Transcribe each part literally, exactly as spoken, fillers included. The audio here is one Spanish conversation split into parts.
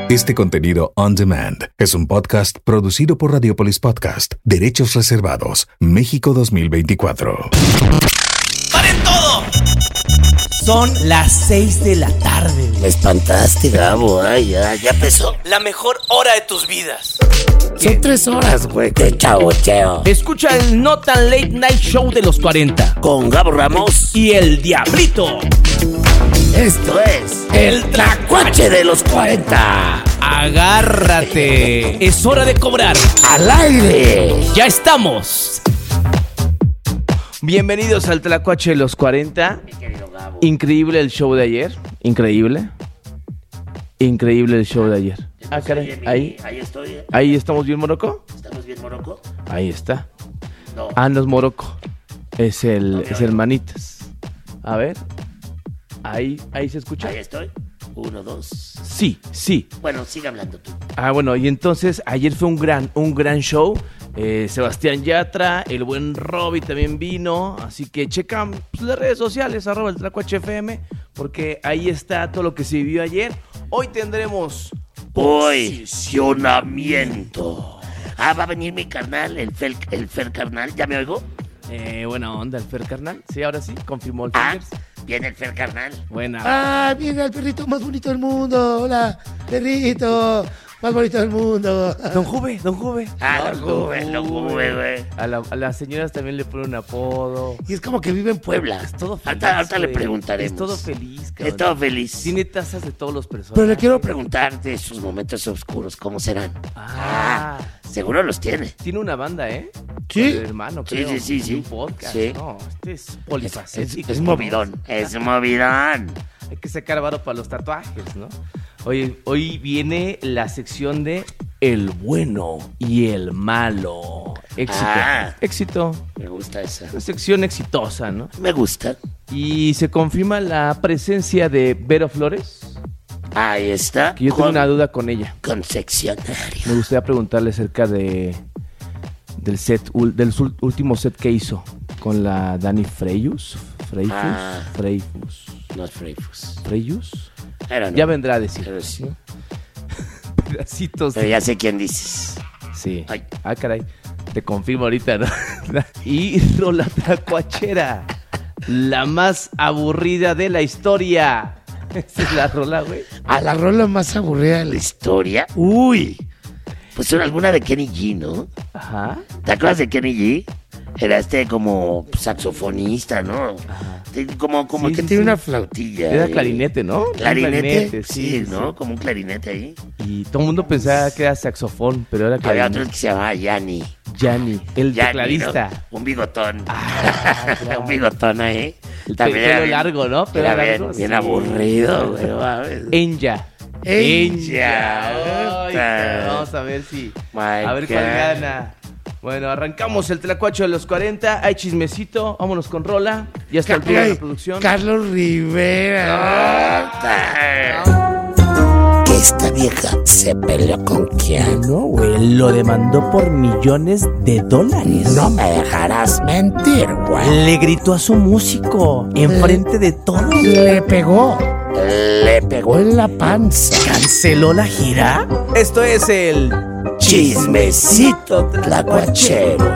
Este contenido on demand es un podcast producido por Radiopolis Podcast. Derechos reservados. México dos mil veinticuatro. ¡Paren todo! Son las seis de la tarde. Me espantaste, Gabo. Ay, ya, ya empezó. La mejor hora de tus vidas. Son tres horas, güey. De chaboteo. Escucha el No Tan Late Night Show de los cuarenta. Con Gabo Ramos y el Diablito. Esto es el Tlacuache de los cuarenta. Agárrate. Es hora de cobrar. Al aire. Ya estamos. Bienvenidos al Tlacuache de los cuarenta. Mi querido Gabo. Increíble el show de ayer. Increíble. Increíble el show de ayer. Ah, caray. Ahí. Ahí estoy. ¿eh? Ahí estamos bien, Morocco. ¿Estamos bien, Morocco? Ahí está. No. Ah, no es Morocco. Es el, Okay, es el Manitas. A ver. Ahí, ahí se escucha. Ahí estoy. Uno, dos. Sí, sí. Bueno, sigue hablando tú. Ah, bueno, y entonces ayer fue un gran, un gran show. Eh, Sebastián Yatra, el buen Robbie también vino. Así que checan pues, las redes sociales, arroba el Tlacuache F M, porque ahí está todo lo que se vivió ayer. Hoy tendremos Posicionamiento. Ah, va a venir mi carnal, el Fer, el Fer carnal. ¿Ya me oigo? Eh, buena onda, el Fer carnal. Sí, ahora sí, confirmó el Ah, Fingers. viene el Fer carnal. Buena. Ah, viene el perrito más bonito del mundo. Hola, perrito más bonito del mundo. Don Juve, Don Juve. Ah, lo Juve, lo Juve, güey. A, la, a las señoras también le ponen un apodo. Y es como que vive en Puebla. Es todo feliz. Ahorita, ahorita le güey. preguntaremos. Es todo feliz, cabrón. Es todo feliz. Tiene tazas de todos los personajes. Pero le quiero preguntar de sus momentos oscuros, ¿cómo serán? Ah, Seguro los tiene. tiene una banda, ¿eh? ¿Sí? Con el hermano, Sí, creo. sí, sí, sí. Un podcast. Sí. No, este es Es, polifacético. es movidón, es movidón. Hay que sacar varo para los tatuajes, ¿no? Hoy, hoy viene la sección de El bueno y el malo. Éxito. Ah. Éxito. Me gusta esa. Una sección exitosa, ¿no? Me gusta. Y se confirma la presencia de Vero Flores, Ahí está. que yo tengo con, una duda con ella. con seccionario. Me gustaría preguntarle acerca de del set, ul- del sul- último set que hizo con la Dani Freyus. Freyfus. Ah. Freyfus. No es Freyfus. Freyus. Pero no. Ya vendrá a decir. Pero sí. Pedacitos. Pero ya sé quién dices. Sí. Ay. Ah, caray. Te confirmo ahorita, ¿no? Y Rola Tlacuachera, la más aburrida de la historia. Esa es la rola, güey. A la rola más aburrida de la La historia. Uy. Pues era alguna de Kenny G, ¿no? Ajá. ¿Te acuerdas de Kenny G? Era este como saxofonista, ¿no? Ajá. Te- Como, como Sí, que sí, tiene sí. una flautilla. Era ahí. clarinete, ¿no? Clarinete, sí, sí, ¿no? sí. Como un clarinete ahí. Y todo el mundo pensaba que era saxofón, pero era Había otro clarinete. que se llamaba Yanni. Yanni, el Yanni, tecladista. ¿no? Un bigotón. Ah, claro. Un bigotón ahí. El También pe- era pelo bien- largo, ¿no? Pelo Era largo, bien, bien sí. aburrido, güey. no mames. Enya. Enya. Ay, cabrón, vamos a ver si. My A ver cuál God. gana. Bueno, arrancamos el Tlacuache de los cuarenta. Hay chismecito. Vámonos con rola. Ya está el Ca- turno de la ay, producción. Carlos Rivera. Que esta vieja se peleó con quién. No, güey. Lo demandó por millones de dólares. No me dejarás mentir, güey. Le gritó a su músico enfrente de todos. Le pegó. Le pegó en la panza. ¿Canceló la gira? Esto es el Chismecito tlacuachero.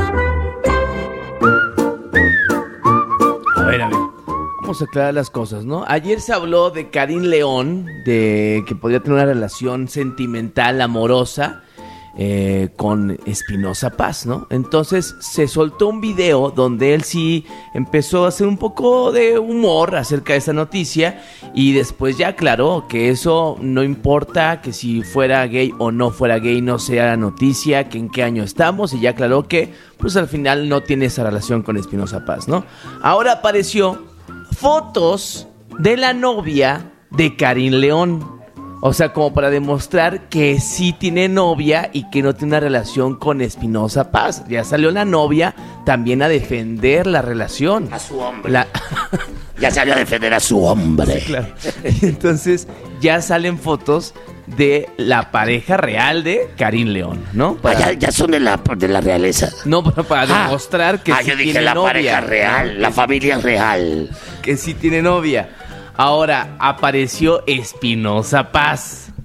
A ver, a ver. Vamos a aclarar las cosas, ¿no? Ayer se habló de Karim León, de que podría tener una relación sentimental, amorosa, eh, con Espinoza Paz, ¿no? Entonces se soltó un video donde él sí empezó a hacer un poco de humor acerca de esa noticia y después ya aclaró que eso no importa, que si fuera gay o no fuera gay no sea noticia, que en qué año estamos, y ya aclaró que pues al final no tiene esa relación con Espinoza Paz, ¿no? Ahora apareció fotos de la novia de Karim León. O sea, como para demostrar que sí tiene novia y que no tiene una relación con Espinoza Paz. Ya salió la novia también a defender la relación. A su hombre. La... Ya salió a defender a su hombre. Claro. Entonces ya salen fotos de la pareja real de Karim León, ¿no? Ah, Para... ya, ya son de la, de la realeza. No, pero para Ah. demostrar que ah, sí yo dije tiene la novia. pareja real, la familia real. Que sí tiene novia. Ahora apareció Espinoza Paz.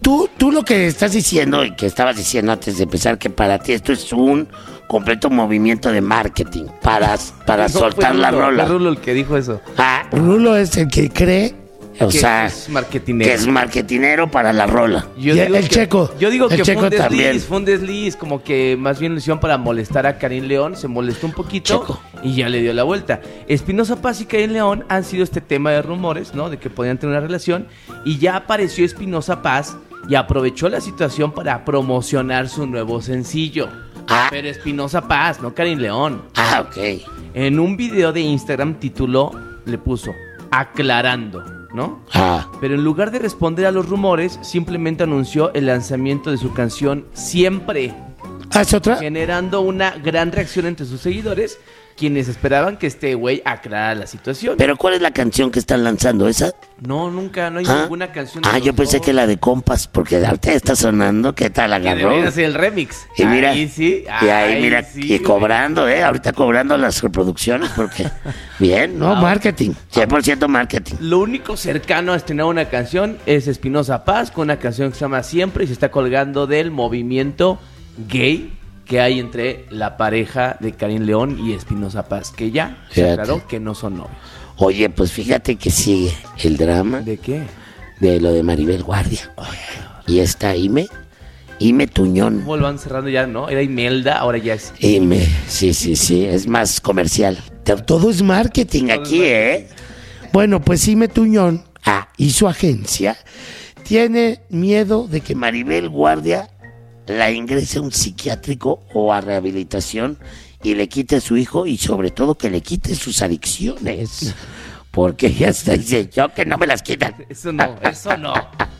tú, tú lo que estás diciendo y que estabas diciendo antes de empezar, que para ti esto es un completo movimiento de marketing para, para No, soltar fue la Rulo, rola. Fue Rulo el que dijo eso. Ah, Rulo es el que cree. o Que sea, es marketinero. que es marketinero para la rola. Yo Y digo el que- Checo, Yo digo el que Checo fue un desliz, también. fue un desliz, como que más bien lo hicieron para molestar a Karim León, se molestó un poquito Checo. y ya le dio la vuelta. Espinoza Paz y Karim León han sido este tema de rumores, ¿no? De que podían tener una relación y ya apareció Espinoza Paz y aprovechó la situación para promocionar su nuevo sencillo. Ah. Pero Espinoza Paz, no Karim León. Ah, ok. En un video de Instagram tituló, le puso, aclarando, ¿no? Ah, Pero en lugar de responder a los rumores, simplemente anunció el lanzamiento de su canción Siempre, Ah, ¿es otra? generando una gran reacción entre sus seguidores, quienes esperaban que este güey aclarara la situación. pero ¿cuál es la canción que están lanzando? ¿Esa? No, nunca, no hay Ah, ninguna canción de ah los yo pensé dos. que la de compas, porque ahorita está sonando, ¿qué tal Que agarró? debería ser el remix. Y mira, ahí sí, y ahí ahí mira, sí, y güey. cobrando, ¿eh? Ahorita cobrando las reproducciones, porque bien, No, ¿no? marketing. cien por ciento marketing. Lo único cercano a estrenar una canción es Espinoza Paz con una canción que se llama Siempre y se está colgando del movimiento gay que hay entre la pareja de Karim León y Espinoza Paz, que ya se Fíjate. aclaró que no son novios. Oye, pues fíjate que sigue el drama ¿De qué? de lo de Maribel Guardia. Y está Ime, Ime Tuñón. ¿Cómo lo van cerrando ya, no? Era Imelda, ahora ya es... Ime, sí, sí, sí, es más comercial. Te- Todo es marketing aquí, ¿eh? Bueno, pues Ime Tuñón Ah, y su agencia tiene miedo de que que Maribel Guardia la ingrese a un psiquiátrico o a rehabilitación y le quite a su hijo y sobre todo que le quite sus adicciones. Porque ella está dice, yo que no me las quitan. Eso no, eso no.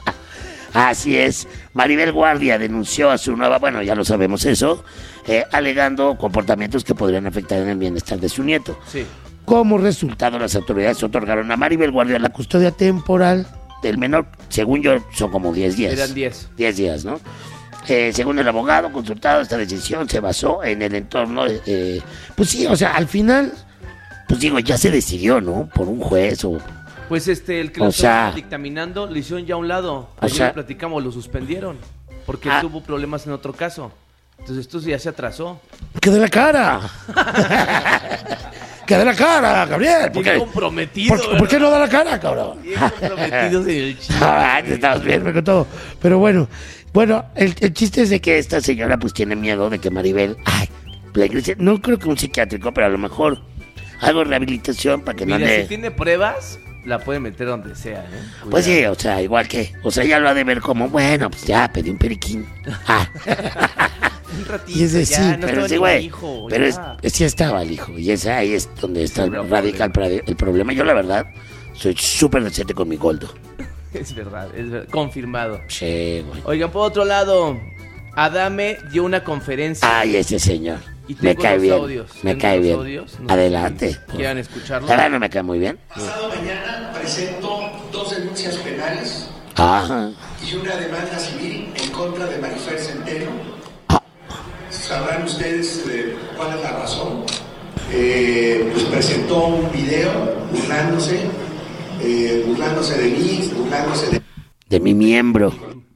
Así es, Maribel Guardia denunció a su nueva, bueno, ya lo sabemos eso, eh, alegando comportamientos que podrían afectar en el bienestar de su nieto. Sí. como resultado Resultado, las autoridades otorgaron a Maribel Guardia la custodia custodia temporal del menor, según yo, son como diez días. Eran diez. diez días, ¿no? Eh, según el abogado consultado, esta decisión se basó en el entorno, eh, pues sí, o sea, al final pues digo, ya se decidió, ¿no? Por un juez o... Pues este, el que O lo estaba sea- dictaminando lo hicieron ya a un lado. O Ayer sea- lo platicamos, lo suspendieron. Porque Ah. tuvo problemas en otro caso. Entonces esto ya se atrasó. que de la cara. que de la cara, Gabriel. ¿Por Bien qué, comprometido. por, por qué no da la cara, cabrón? Bien comprometidos en el chiste. Ah, te estabas viendo. Me contó. Pero bueno, bueno, el, el chiste es de que Que esta señora pues tiene miedo de que Maribel, ay, la iglesia, no creo que un psiquiátrico, pero a lo mejor algo de rehabilitación para que no Mira, ande... si tiene pruebas, la puede meter donde sea. ¿eh? Pues sí, Cuidado. o sea, igual que, o sea, ya lo ha de ver como, bueno, pues ya, pedí un periquín. Ah, Un ratito, Y es de ya, sí, no pero estaba sí, ni güey, hijo, pero es, ya. es- sí estaba el hijo, y ese, ahí es donde está Sí, pero radica el, pra- el problema. Yo la verdad, soy súper decente con mi goldo. Es verdad, es verdad. Confirmado. Sí, güey. Oigan, por otro lado, Adame dio una conferencia. Ay, ese señor, Y me tengo cae los bien, audios, me tengo cae los bien. audios, no sé Adelante. si quieran escucharlo. La verdad no me cae muy bien. Pasado mañana presento dos denuncias penales Ajá. y una demanda civil en contra de Marifer Centeno. Ah. Sabrán ustedes eh, cuál es la razón. Eh, pues presentó un video burlándose, eh, burlándose de mí, burlándose de De mi miembro.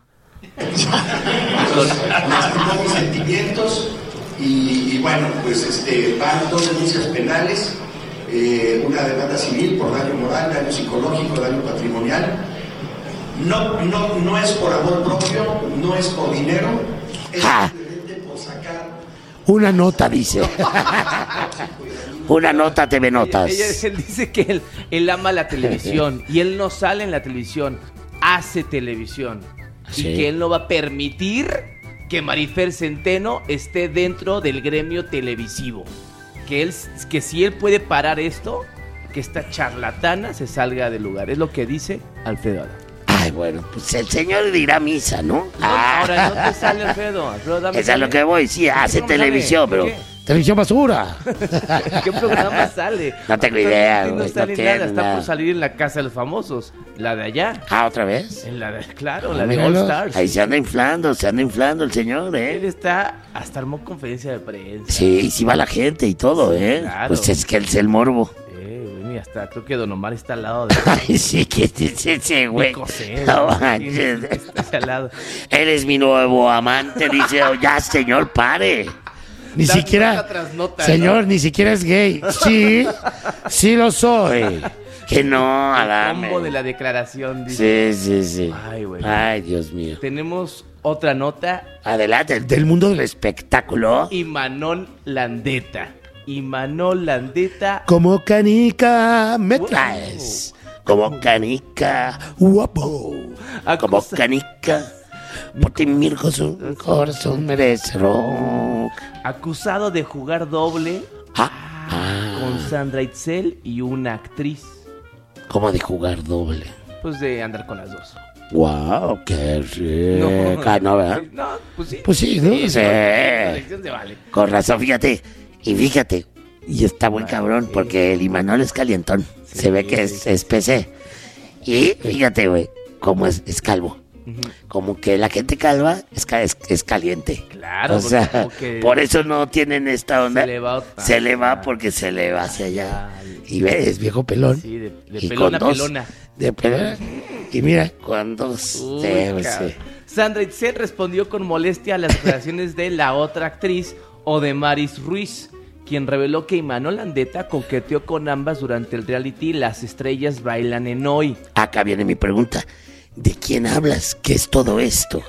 lastimó mis sentimientos y, y bueno, pues este, van dos denuncias penales, eh, una demanda civil por daño moral, daño psicológico, daño patrimonial. No, no, no es por amor propio, no es por dinero, es Ja. simplemente por sacar. una nota, dice. Una nota T V Notas. Ella- ella- él dice que él, él ama la televisión y él no sale en la televisión, hace televisión. Sí. Y que él no va a permitir que Marifer Centeno esté dentro del gremio televisivo. Que, él, que si él puede parar esto, que esta charlatana se salga del lugar. Es lo que dice Alfredo Adame. Ay, bueno, pues el señor dirá a misa, ¿no? No, Ah. ahora no te sale Alfredo. Alfredo Adame Es a lo sale. que voy, sí, hace ¿Qué programa televisión, sale? pero... ¿Qué? Televisión basura. ¿Qué programa sale? No tengo idea, No güey, sale no nada, tiene está nada. por salir en la Casa de los Famosos. La de allá. Ah, ¿otra vez? En la de, claro, Ah, la de míralo. All Stars. Ahí se anda inflando, se anda inflando el señor, Él ¿eh? está, hasta armó conferencia de prensa. Sí, y sí va la gente y todo, ¿eh? claro. Pues es que es el morbo. Eh, güey, mira, hasta hasta creo que Don Omar está al lado de Ay, sí, ¿qué es ese, güey? José. No Sí, manches. está al lado. Él es mi nuevo amante, dice, oh, ya, señor, pare. Ni Da siquiera, nota tras nota, señor, ni siquiera es gay. Sí, sí lo soy. Que no, El Adame. combo de la declaración, dice. Sí, sí, sí. Ay, güey. Ay, Dios mío. Tenemos otra nota. Adelante, del mundo del espectáculo. Imanol Landeta. Imanol Landeta. Como canica me Wow. traes. Como canica, Guapo. como acusa- canica. Por ti mi corazón, corazón merece rock. acusado de jugar doble Ah, ah. con Sandra Itzel y una actriz. ¿Cómo de jugar doble? Pues de andar con las dos. Wow, qué rica, ¿no, verdad? Sí, no, pues sí. Pues sí, ¿no? Sí, Sí. la elección se vale. Con razón, fíjate. Y fíjate, y está buen cabrón, porque el Imanol es calientón. Sí, Se ve que es, sí. es P C. Y fíjate, güey, cómo es, es calvo. Ujú. Como que la gente calva es, ca- es, es caliente. Claro, O sea, porque como que por eso no tienen esta onda. se le va otra- Se le va porque se le va hacia allá. Y ves, viejo pelón. Sí, de, de Y pelona a con dos- pelona. De pelona. Y mira, con dos. Uy, sí, cabrón. sí. Sandra Itzel respondió con molestia a las declaraciones de la otra actriz, Odemaris Ruiz, quien reveló que Imanol Landeta coqueteó con ambas durante el reality Las Estrellas Bailan en Hoy. Acá viene mi pregunta. ¿De quién hablas? ¿Qué es todo esto?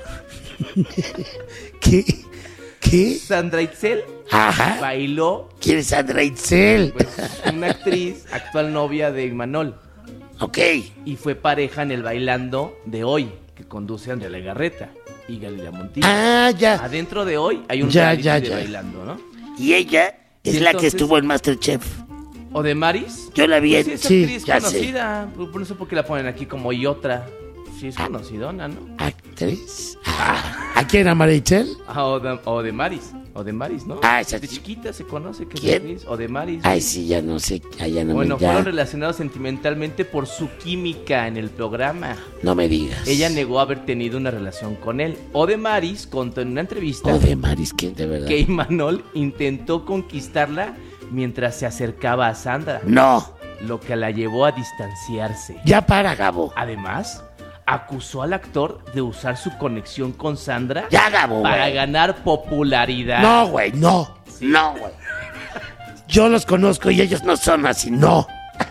¿Qué? ¿Qué? Sandra Itzel Ajá. bailó, ¿Quién es Sandra Itzel? pues, una actriz, actual novia de Imanol, Ok. y fue pareja en el Bailando de Hoy, que conduce Andrea Legarreta y Galilea Montijo. Ah, ya. Adentro de Hoy hay un Ya, reality ya, de ya. Bailando, ¿no? Y ella es Y la entonces- que estuvo en Masterchef. Odemaris. Yo la vi Pues en... sí, es sí, actriz ya sé. conocida. Por por eso porque la ponen aquí como y otra. Sí, es conocidona, ¿no? ¿Actriz? Ah, ¿A quién, a Marichel? Ah, Ode- Odemaris. Odemaris, ¿no? Ah, esa De sí. chiquita se conoce que es ¿Quién? actriz. Odemaris. ay, sí, ya no sé. ah, ya no, Bueno, me, ya, fueron relacionados sentimentalmente por su química en el programa. no me digas. Ella negó haber tenido una relación con él. Odemaris contó en una entrevista O de Maris, ¿quién de verdad? que Imanol intentó conquistarla mientras se acercaba a Sandra, No. lo que la llevó a distanciarse. Ya para. Gabo. Además, acusó al actor de usar su conexión con Sandra Ya, Gabo, para güey. ganar popularidad. No, güey, no. No, güey. Yo los conozco y ellos No son así, no.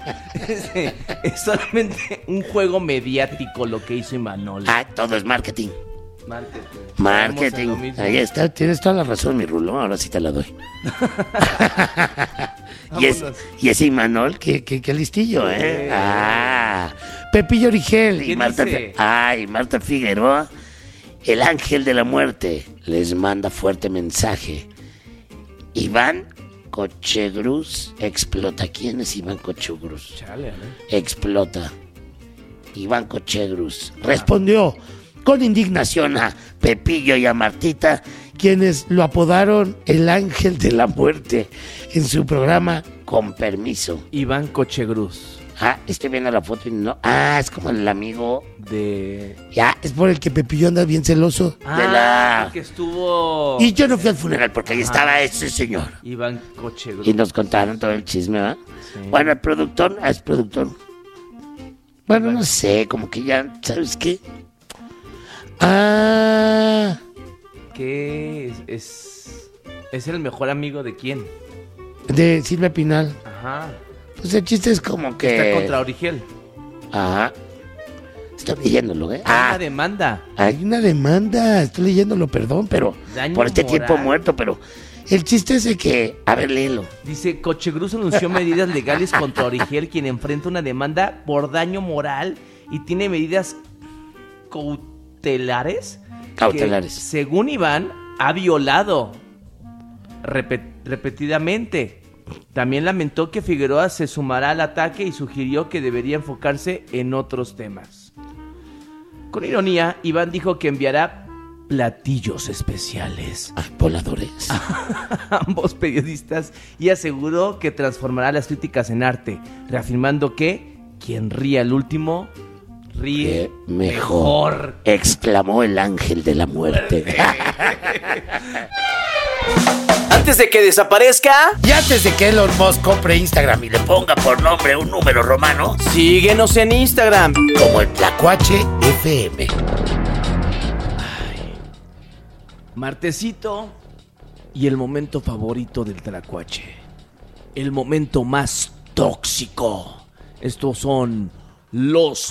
Es solamente un juego mediático lo que hizo Imanol. Ah, todo es marketing. Marketing. Marketing. Vamos a lo mismo. Ahí está, tienes toda la razón, mi rulo. Ahora sí te la doy. y, es, Vámonos. y ese Imanol, qué, qué, qué listillo, ¿eh? Sí. Ah. Pepillo Origel. Y ¿Qué Marta, dice? ay, Marta Figueroa, el ángel de la muerte, les manda fuerte mensaje. Iván Cochegruz explota. ¿Quién es Iván Cochegruz? Chale, ¿no? Explota. Iván Cochegruz respondió con indignación a Pepillo y a Martita, Quienes lo apodaron el ángel de la muerte, en su programa Con Permiso. Iván Cochegruz. Ah, estoy viendo la foto y no. Ah, es como el amigo. De. Ya, es por el que Pepillo anda bien celoso. Ah, la- que estuvo. y yo no fui al funeral porque ahí Ajá. estaba ese señor. Iván Cochegruz. Y nos contaron todo el chisme, ¿verdad? Sí. Bueno, el productor, ah, es productor. Bueno, no sé, como que ya, ¿sabes qué? Ah, ¿Qué es, es. ¿Es el mejor amigo de quién? de Silvia Pinal. Ajá. Pues el chiste es como que... Está contra Origel. Ajá. Estoy leyéndolo, ¿eh? Ah, Ah, una demanda. Hay una demanda, estoy leyéndolo, perdón, pero Daño por este moral. tiempo muerto, pero el chiste es de que... A ver, léelo. Dice, Cochegruz anunció medidas legales contra Origel, quien enfrenta una demanda por daño moral y tiene medidas cautelares. Cautelares. Que, según Iván, ha violado repet- repetidamente. También lamentó que Figueroa se sumará al ataque y sugirió que debería enfocarse en otros temas. Con ironía, Iván dijo que enviará platillos especiales Ah, voladores. a ambos periodistas y aseguró que transformará las críticas en arte, reafirmando que quien ríe al último ríe Eh, mejor. mejor. Exclamó el ángel de la muerte. Antes de que desaparezca, Y antes de que Elon Musk compre Instagram y le ponga por nombre un número romano, síguenos en Instagram. como el Tlacuache F M. Martesito y el momento favorito del Tlacuache. El momento más tóxico. Estos son los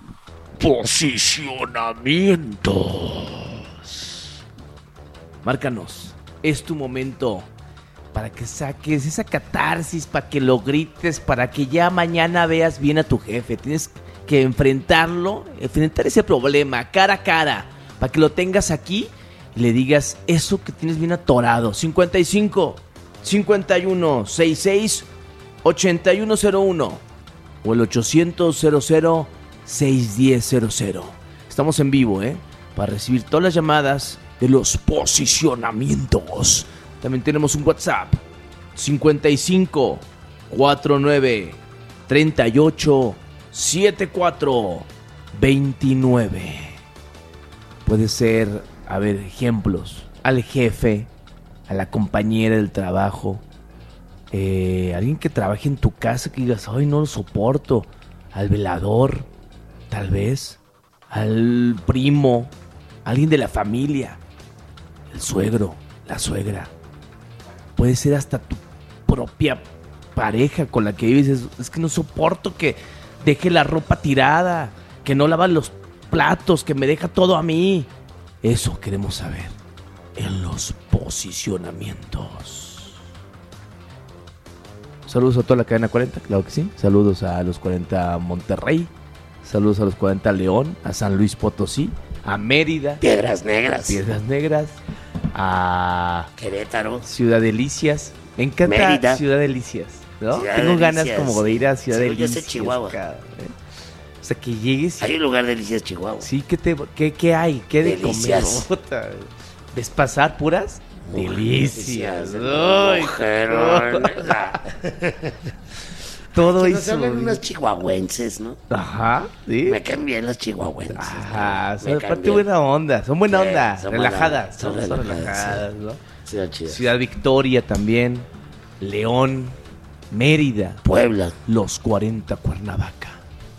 posicionamientos. Márcanos. Es tu momento para que saques esa catarsis, para que lo grites, para que ya mañana veas bien a tu jefe. Tienes que enfrentarlo, enfrentar ese problema cara a cara, para que lo tengas aquí y le digas eso que tienes bien atorado. cincuenta y cinco, cincuenta y uno, sesenta y seis, ochenta y uno cero uno o el ochocientos, cero cero, seiscientos diez cero cero. Estamos en vivo, ¿eh? Para recibir todas las llamadas de los posicionamientos. También tenemos un WhatsApp: cincuenta y cinco, cuarenta y nueve, treinta y ocho, setenta y cuatro, veintinueve. Puede ser, a ver, ejemplos: al jefe, a la compañera del trabajo, eh, alguien que trabaje en tu casa que digas, ay, no lo soporto, al velador, tal vez, al primo, alguien de la familia, el suegro, la suegra. Puede ser hasta tu propia pareja con la que vives. Es, es que no soporto que deje la ropa tirada, que no lava los platos, que me deja todo a mí. Eso queremos saber en los posicionamientos. Saludos a toda la cadena cuarenta, claro que sí. Saludos a los cuarenta Monterrey. Saludos a los cuarenta León, a San Luis Potosí, a Mérida, Piedras Negras, Piedras Negras, a Querétaro. Ciudad Delicias. Me encanta Mérida. Ciudad Delicias, ¿no? Ciudad Tengo ganas Delicias, como de ir a Ciudad sí, yo sé Delicias. Chihuahua. cabrón, ¿eh? O sea, que llegues. Hay un lugar delicias Chihuahua. Sí, ¿qué, te, qué, qué hay? ¿Qué de Delicias. comer? Puta, ¿ves pasar puras? Delicias. Ay, Mujerón. todo Que nos eso. hablan unas chihuahuenses, ¿no? Ajá, sí. Me caen bien las chihuahuenses. Ajá, ¿no? son Me caen aparte bien. buena onda. Son buena Sí, onda. son buena relajadas. onda, son Son, son relajadas, relajadas, ¿no? Sí, son chidas. Ciudad Victoria también. León. Mérida. Puebla. Los cuarenta Cuernavaca.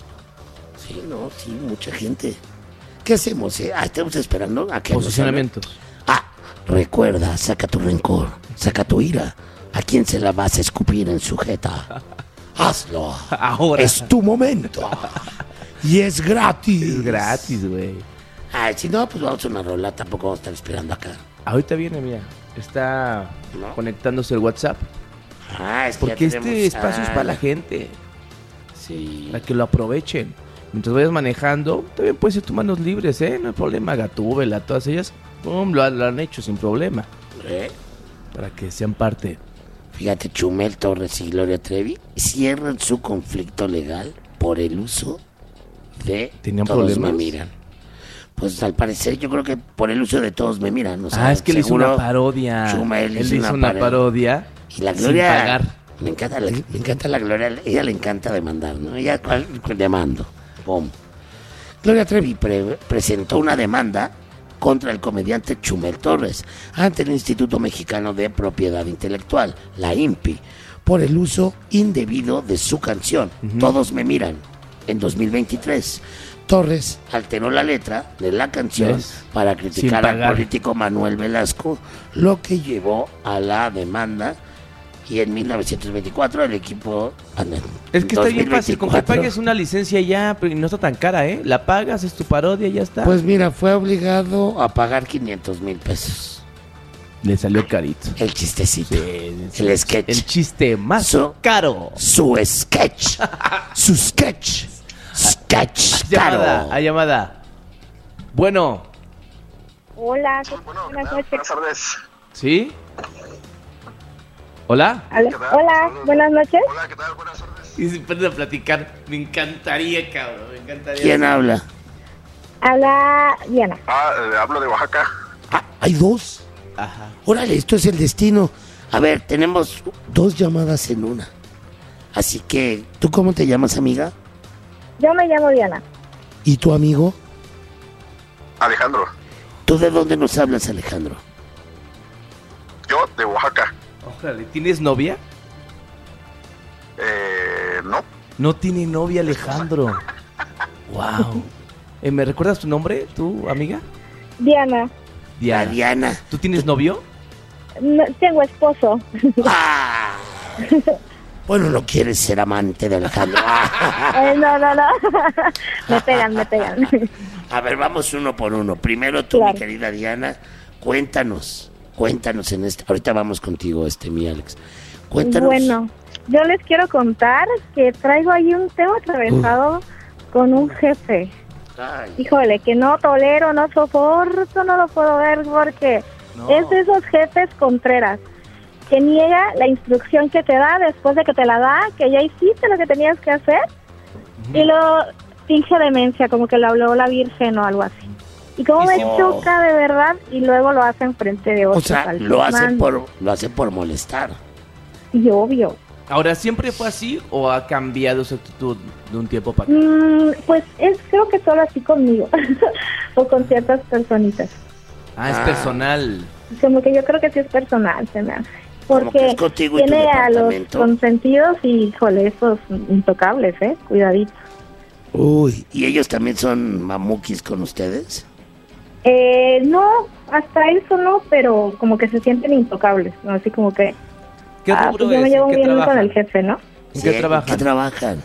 Sí, no, sí, mucha gente. ¿Qué hacemos? Eh? Ah, estamos esperando a que nos Posicionamientos. hablen. Ah, recuerda, saca tu rencor, saca tu ira. ¿A quién se la vas a escupir en su jeta? Hazlo. Ahora. Es tu momento. Y es gratis. Es gratis, güey. Ay, si no, pues vamos a una rola. Tampoco vamos a estar esperando acá. Ahorita viene, mira. Está ¿No? conectándose el WhatsApp. Ah, es que Porque ya este tenemos- espacio es ah, para la gente. Sí. Para que lo aprovechen. Mientras vayas manejando, también puedes ir tus manos libres, ¿eh? No hay problema. Gatúbela, todas ellas, pum, lo, han- lo han hecho sin problema. ¿Eh? Para que sean parte. Fíjate, Chumel Torres y Gloria Trevi cierran su conflicto legal por el uso de ¿Tenían Todos problemas? Me Miran. Pues al parecer yo creo que por el uso de Todos Me Miran. O sea, Ah, es que él hizo seguro una parodia. Chumel Él hizo hizo una una parodia. parodia. Y la sin Gloria... pagar. Me encanta, la, me encanta la Gloria. Ella le encanta demandar, ¿no? Ella ¿cuál? demando. Pum. Gloria Trevi pre- presentó una demanda contra el comediante Chumel Torres ante el Instituto Mexicano de Propiedad Intelectual, la I N P I, por el uso indebido de su canción Todos Me Miran en dos mil veintitrés. Torres alteró la letra de la canción ¿Ves? para Sin criticar al pagar. político Manuel Velasco, lo que llevó a la demanda. Y en mil novecientos veinticuatro el equipo... ah, no, Es que está bien fácil. Con que 2024. pagues una licencia ya, pero no está tan cara, ¿eh? La pagas, es tu parodia y ya está. Pues mira, fue obligado a pagar quinientos mil pesos. le salió carito. El chistecito. Sí, El sketch. El chiste más Su- caro. Su sketch. Su sketch. Sketch. Llamada, Claro. a llamada. Bueno, Hola, Bueno, buenas ¿qué tal? noches. Buenas tardes. ¿sí? ¿Hola? Aló. ¿Qué tal? Hola, Saludos. buenas noches. Hola, ¿qué tal? Buenas tardes. Y se empieza a platicar. Me encantaría, cabrón. Me encantaría. ¿Quién habla? Habla Diana. Ah, eh, hablo de Oaxaca. Ah, hay dos. Ajá. Órale, esto es el destino. A ver, tenemos dos llamadas en una. Así que, ¿tú cómo te llamas, amiga? Yo me llamo Diana. ¿Y tu amigo? Alejandro. ¿Tú de dónde nos hablas, Alejandro? Yo de Oaxaca. Órale, ¿tienes novia? Eh, no. No tiene novia Alejandro. Wow. Eh, ¿Me recuerdas tu nombre, tu amiga? Diana. La Diana. Diana. ¿Tú tienes novio? No, tengo esposo. Ah. Bueno, no quieres ser amante de Alejandro. Eh, no, no, no. Me pegan, me pegan. A ver, vamos uno por uno. Primero tú, Claro. mi querida Diana, cuéntanos, cuéntanos en este. Ahorita vamos contigo, este, mi Alex. Cuéntanos. Bueno, yo les quiero contar que traigo ahí un tema atravesado con un jefe. Ay, Híjole, que no tolero, no soporto, no lo puedo ver porque No. es de esos jefes contreras que niega la instrucción que te da después de que te la da, que ya hiciste lo que tenías que hacer y lo finge demencia, como que lo habló la Virgen o algo así. Y como Y me sí. choca de verdad y luego lo hace enfrente de otros. o sea, al lo hace man. por, lo hace por molestar. Y obvio. Ahora, ¿siempre fue así o ha cambiado su actitud de un tiempo para acá? Mm, pues es creo que solo así conmigo o con ciertas personitas. Ah, es Ah. personal. Como que yo creo que sí es personal, se me hace. Como que Porque es contigo y tu tiene a los departamento. consentidos y, híjole, esos intocables, ¿eh? Cuidadito. Uy, ¿y ellos también son mamukis con ustedes? Eh, no, hasta eso no, pero como que se sienten intocables, ¿no? Así como que... ¿Qué ah, rubro pues yo me es? llevo ¿En qué muy bien con trabajan? el jefe, ¿no? ¿En Sí, qué trabajan? ¿Qué trabajan?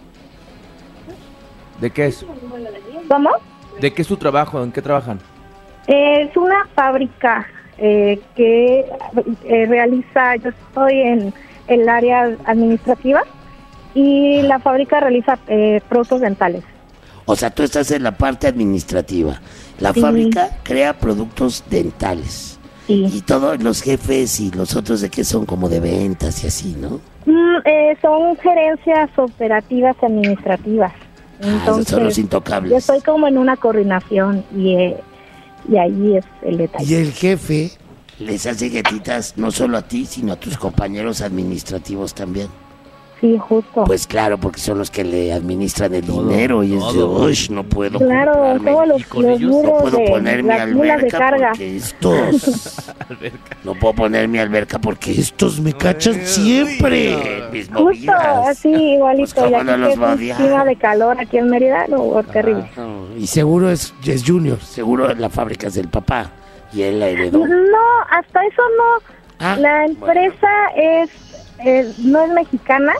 ¿De qué es? ¿Cómo? ¿De qué es su trabajo? ¿En qué trabajan? Eh, es una fábrica eh, que eh, realiza, yo estoy en el área administrativa y la fábrica realiza eh, productos dentales. O sea, tú estás en la parte administrativa. La Sí. fábrica crea productos dentales. Sí. Y todos los jefes y los otros de qué son como de ventas y así, ¿no? Mm, eh, son gerencias operativas administrativas. Ah, esos Entonces, son los yo intocables. estoy como en una coordinación y, eh, y ahí es el detalle. Y el jefe, Les hace guetitas no solo a ti, sino a tus compañeros administrativos también. Sí, justo. Pues claro, porque son los que le administran el Todo, dinero y es de, todo. uy, no puedo Claro, comprarme, todos y los, con los ellos no muros puedo de poner mi las mulas de alberca carga. porque estos... Alberca. No puedo poner mi alberca porque estos me cachan Uy, siempre. uy, Mis Justo, movidas. así igualito. Pues, y ¿cómo aquí no los que es va a un odiar? clima de calor aquí en Mérida, no, terrible. Ah, y seguro es, es Junior. seguro la fábrica es del papá y él la heredó. No, hasta eso no. Ah, La empresa es, eh, no es mexicana,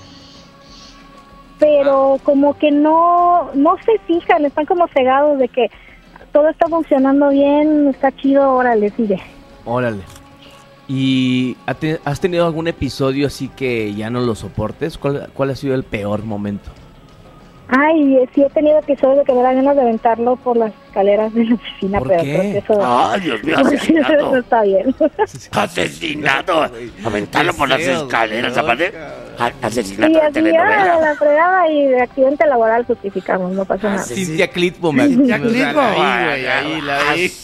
pero como que no, no se fijan, están como cegados de que todo está funcionando bien, está chido, órale, sigue. Órale. ¿Y ha te- has tenido algún episodio así que ya no lo soportes? ¿Cuál, cuál ha sido el peor momento? Ay, eh, sí he tenido episodios de que me dan ganas de aventarlo por las escaleras de la oficina, ¿Por pero qué? creo que eso, Ay, Dios mío, porque eso no asesinado. está bien. Asesinado. Aventarlo por las Deseo, escaleras, loca. aparte. A- Asesinato Y de así, ah, telenovela. la fregada y de accidente laboral justificamos, no pasa Ah, nada. sí, sí. Cintia Clitbo, me Cintia o sea, Clitbo. ahí, güey, ahí la vi.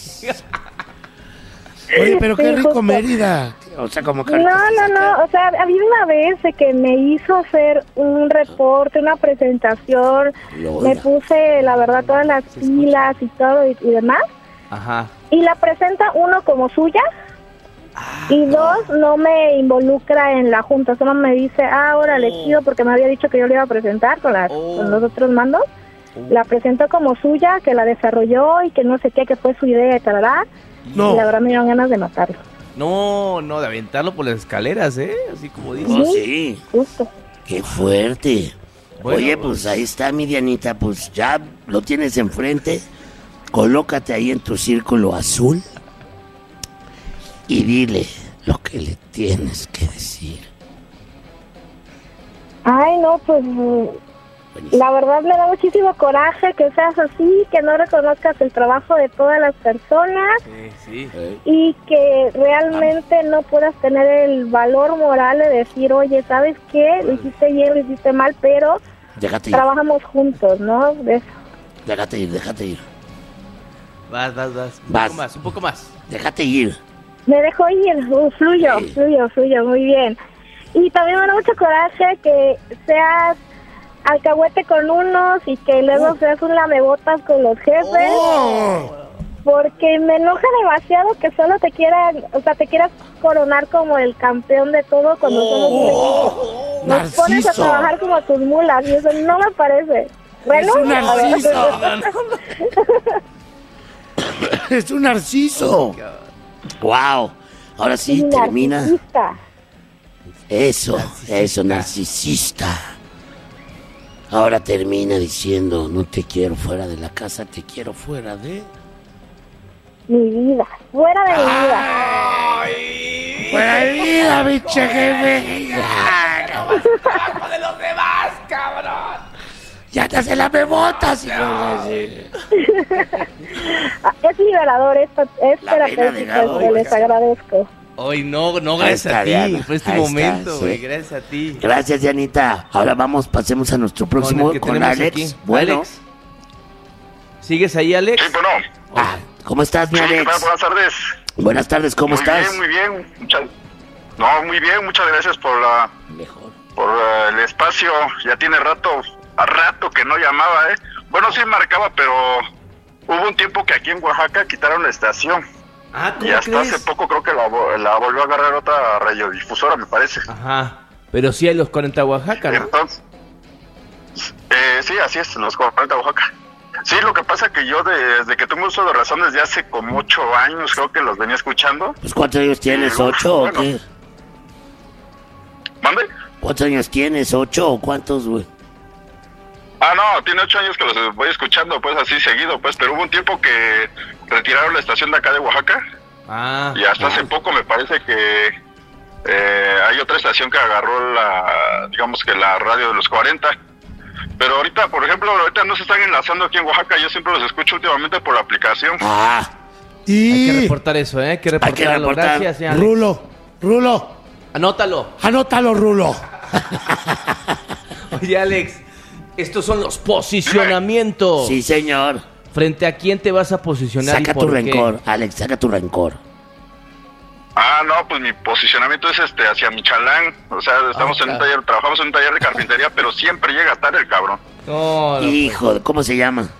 Oye, pero qué Sí, rico justo. Mérida. O sea, como No, no, no, o sea, había una vez de que me hizo hacer un reporte, una presentación, Lola. me puse, la verdad, todas las pilas y todo y, y demás, Ajá. y la presenta uno como suya, Ah, y dos, no me involucra en la junta, solo me dice, ah, ahora le chido porque me había dicho que yo le iba a presentar con, las, Oh. con los otros mandos, la presentó como suya, que la desarrolló y que no sé qué, que fue su idea y tal, No. y la verdad me dieron ganas de matarlo, No, no, de aventarlo por las escaleras, ¿eh? Así como dices. Oh, sí. justo. Qué fuerte. Bueno, Oye, pues ahí está mi Dianita, pues ya lo tienes enfrente. Colócate ahí en tu círculo azul y dile lo que le tienes que decir. Ay, no, pues la verdad me da muchísimo coraje que seas así, que no reconozcas el trabajo de todas las personas Sí, sí. y que realmente no puedas tener el valor moral de decir, oye, ¿sabes qué? Lo hiciste bien, lo hiciste mal, pero Déjate ir, trabajamos juntos, ¿no? De eso. déjate ir, déjate ir. Vas, vas, vas. Un Vas. poco más, un poco más. Déjate ir. Me dejo ir, uh, fluyo, Sí. fluyo, fluyo, muy bien. Y también me da mucho coraje que seas alcahuete con unos y que luego seas un lamebotas con los jefes. Oh. Porque me enoja demasiado que solo te quieran, o sea, te quieras coronar como el campeón de todo cuando somos un equipo. Nos pones a Narciso. trabajar como tus mulas y eso no me parece. Bueno, Es un a ver. narciso. Es un narciso. Wow. Ahora sí Un termina. narcisista. Eso, eso, narcisista. Ahora termina diciendo, no te quiero fuera de la casa, te quiero fuera de... Mi vida, fuera de mi vida. ¡Fuera de vida, biche jefe! ¡Abajo de los demás, cabrón! ¡Ya te hace la bebotas, hijo de... Ah, Es liberador, es, es La vena de terapéutico, gado, que les agradezco. Hoy no, no, Ahí gracias está, a ti, Diana. por este Ahí está, momento, sí. güey, gracias a ti. Gracias, Dianita. Ahora vamos, pasemos a nuestro próximo Con el que con tenemos Alex. aquí. Bueno. Alex. ¿Sigues ahí, Alex? Sí, bueno. Ah, ¿cómo estás, mi Sí, ¿qué tal? Alex? Buenas tardes. Buenas tardes, ¿cómo muy estás? bien, muy bien. Muchas... No, muy bien. Muchas gracias por la Mejor. por eh, el espacio. Ya tiene rato, a rato que no llamaba, ¿eh? Bueno, sí marcaba, pero hubo un tiempo que aquí en Oaxaca quitaron la estación. Ah, ¿cómo Y hasta crees? hace poco creo que la, vo- la volvió a agarrar otra radiodifusora, me parece. Ajá, pero sí hay los cuarenta Oaxaca, ¿no? Entonces, eh, sí, así es, los cuarenta Oaxaca. Sí, lo que pasa que yo de- desde que tengo uso de razón desde hace como ocho años creo que los venía escuchando. Pues, ¿cuántos años tienes? Sí, uf, ¿Ocho o bueno. qué? ¿Mande? ¿Cuántos años tienes? ¿Ocho o cuántos, güey? Ah, no, tiene ocho años que los voy escuchando, pues así seguido, pues, pero hubo un tiempo que retiraron la estación de acá de Oaxaca Ah, y hasta hace poco me parece que eh, hay otra estación que agarró la, digamos que la radio de los cuarenta. Pero ahorita, por ejemplo, ahorita no se están enlazando aquí en Oaxaca, yo siempre los escucho últimamente por la aplicación. Ah, hay que Y... reportar eso, ¿eh? Hay que reportarlo. reportar. Gracias, señor Alex. Rulo, Rulo, Anótalo. anótalo, Rulo. Oye, Alex, estos son los posicionamientos. sí, señor. ¿Frente a quién te vas a posicionar Saca y por tu qué? rencor, Alex, saca tu rencor. Ah, no, pues mi posicionamiento es este hacia Michalán, o sea, estamos Ah, en un claro. taller, trabajamos en un taller de carpintería, pero siempre llega tarde el cabrón. No, no, Hijo, ¿cómo se llama?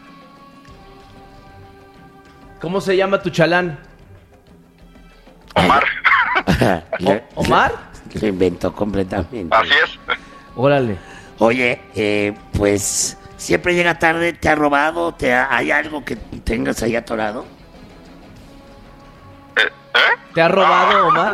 ¿cómo se llama tu chalán? Omar, Le- ¿Omar? Lo inventó completamente. así es. Órale. Oye, eh, pues siempre llega tarde, ¿te ha robado? ¿Te ha- ¿Hay algo que tengas ahí atorado? Eh, ¿eh? ¿Te ha robado, Omar?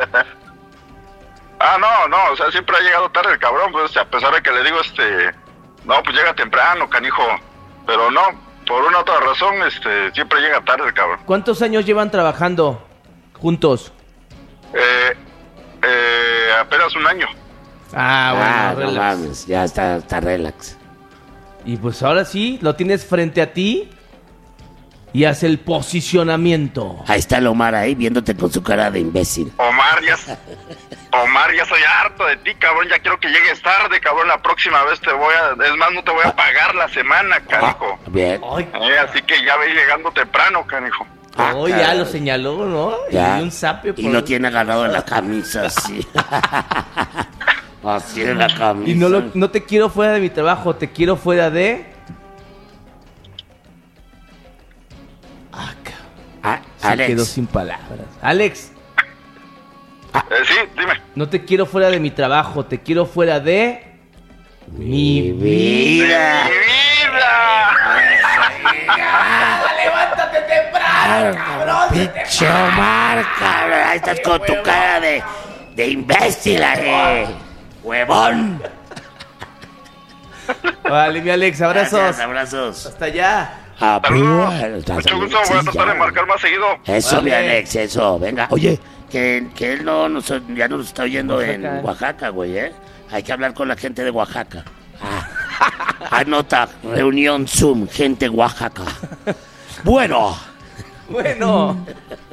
Ah, no, no, o sea, siempre ha llegado tarde el cabrón, pues a pesar de que le digo, este, no, pues llega temprano, canijo, pero no, por una u otra razón, este, siempre llega tarde el cabrón. ¿Cuántos años llevan trabajando juntos? Eh, eh, apenas un año. Ah, bueno, Ah, no relax. mames, ya está, está relax. Y pues ahora sí, lo tienes frente a ti y hace el posicionamiento. Ahí está el Omar ahí viéndote con su cara de imbécil. Omar, ya, Omar, ya soy harto de ti, cabrón, ya quiero que llegues tarde, cabrón, la próxima vez te voy a, es más, no te voy a pagar la semana, canijo. Bien. Ay, Eh, así que ya ve llegando temprano, canijo. Ah, oh, ya caray. lo señaló, ¿no? Ya. Y un zape Y por- lo tiene agarrado en la camisa así. Así en la camisa. Y no, lo- no te quiero fuera de mi trabajo, te quiero fuera de... Ah, cabrón. Ah, Se Alex. quedó sin palabras. Alex, Eh, sí, dime. no te quiero fuera de mi trabajo, te quiero fuera de... Mi vida. ¡Mi vida! ¡Levántate temprano, cabrón! Pinche Omar, cabrón. Ahí estás con tu cara de, de imbécil, eh. Huevón. Vale, mi Alex, abrazos. Gracias, abrazos. Hasta allá. Abrazos. Saludos. Mucho gusto, voy a tratar de marcar más seguido. Eso, mi Vale. Alex, eso. Venga. Oye, que, que él no nos, ya no nos está oyendo Oaxaca. en Oaxaca, güey, ¿eh? Hay que hablar con la gente de Oaxaca. Ah. Anota, reunión Zoom, gente Oaxaca. Bueno, Bueno.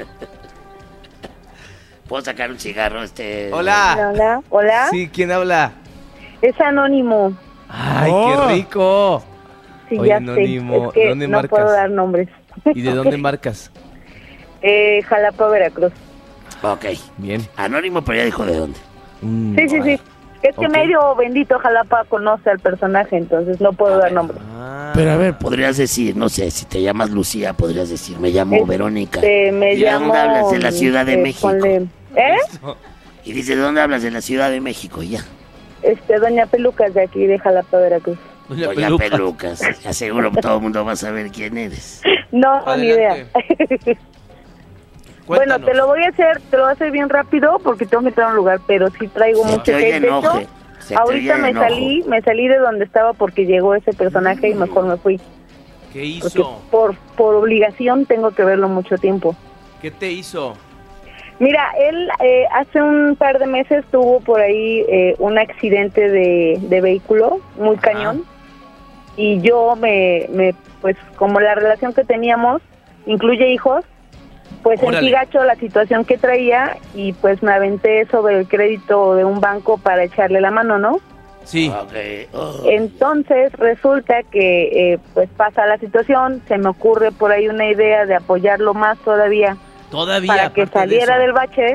¿puedo sacar un cigarro? Este. Hola. Hola, hola. Sí, ¿quién habla? Es anónimo. Ay, Oh. qué rico. Sí, Oye, ya Anónimo, sé. Es que ¿dónde no marcas? puedo dar nombres. ¿Y de dónde marcas? Eh, Jalapa, Veracruz. Ok. Bien. Anónimo, pero ya dijo de dónde. Mm, Sí, sí, sí. Es que Ok. medio bendito Jalapa conoce al personaje, entonces no puedo dar nombre. Ah. Pero a ver, podrías decir, no sé, si te llamas Lucía, podrías decir, me llamo Es- Verónica. Este, me ¿Y de llamo... dónde hablas? De la Ciudad de eh, México. ponle- ¿Eh? Y dice, ¿de dónde hablas? De la Ciudad de México, ya. Este, Doña Pelucas de aquí, de Jalapa, Veracruz. Doña Doña Peluca. Pelucas. Aseguro que todo el mundo va a saber quién eres. No, ni idea. Adelante. Bueno, Cuéntanos. te lo voy a hacer, te lo voy a hacer bien rápido porque tengo que entrar a un lugar, pero sí traigo Se mucho te oye hate. De hecho, enoje. Se te ahorita oye me enojo. salí, me salí de donde estaba porque llegó ese personaje y mejor me fui. ¿Qué Porque hizo? por, por obligación tengo que verlo mucho tiempo. ¿Qué te hizo? Mira, él eh, hace un par de meses tuvo por ahí eh, un accidente de, de vehículo muy Ajá. cañón y yo me, me, pues como la relación que teníamos incluye hijos, pues Órale. sentí gacho la situación que traía y pues me aventé sobre el crédito de un banco para echarle la mano, ¿no? Sí. Ok. Oh. Entonces resulta que eh, pues pasa la situación, se me ocurre por ahí una idea de apoyarlo más todavía Todavía. para que aparte de saliera eso. del bache,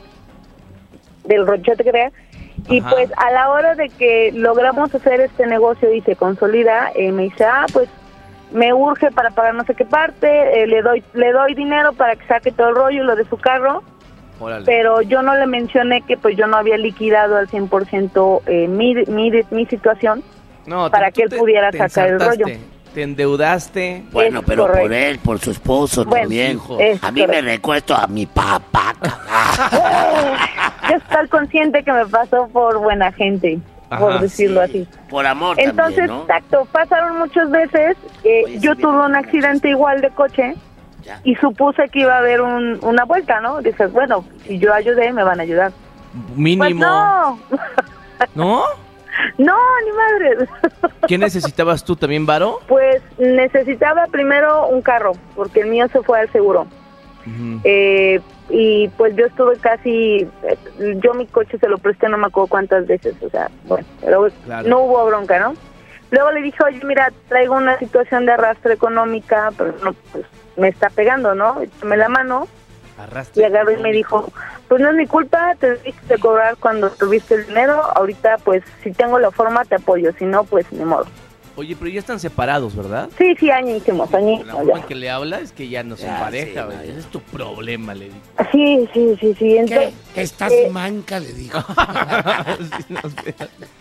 del rochote que crea. Y Ajá. pues a la hora de que logramos hacer este negocio y se consolida, eh, me dice, ah, pues me urge para pagar no sé qué parte, eh, le doy le doy dinero para que saque todo el rollo, lo de su carro, Órale. pero yo no le mencioné que pues yo no había liquidado al cien por ciento eh, mi, mi, mi situación. No, para tú que él te- pudiera te sacar el ensartaste, rollo. Te endeudaste. Bueno, Es pero correcto. por él, por su esposo Bueno, también. hijos. es A mí me correcto. recuesto a mi papá, carajo. Yo estoy consciente que me pasó por buena gente, por Ajá, decirlo Sí, así. Por amor Entonces, también, ¿no? exacto, pasaron muchas veces, eh, Oye, yo sí, tuve bien, un bien, accidente igual de coche Ya. y supuse que iba a haber un, una vuelta, ¿no? Dices, bueno, si yo ayudé, me van a ayudar. Pues Mínimo. no, ¿No? no, ni madre. ¿Qué necesitabas tú también, Varo? Pues necesitaba primero un carro, porque el mío se fue al seguro. Ujú. Eh, y pues yo estuve casi, eh, yo mi coche se lo presté no me acuerdo cuántas veces, o sea, bueno, pero Claro. no hubo bronca, ¿no? Luego le dije, oye, mira, traigo una situación de arrastre económica, pero no, pues me está pegando, ¿no? Échame la mano. Arrastre. Y agarró y me dijo, pues no es mi culpa, te dije de cobrar cuando tuviste el dinero, ahorita pues si tengo la forma te apoyo, si no, pues ni modo. Oye, pero ya están separados, ¿verdad? Sí, sí, añísimos, La añísimos. forma en ya. que le habla es que ya no se Ya, empareja, sí, güey. no, ya. Ese es tu problema, le digo. Sí, sí, sí, sí, entonces... ¿Qué? Estás eh, manca, le digo. Sí, no sé.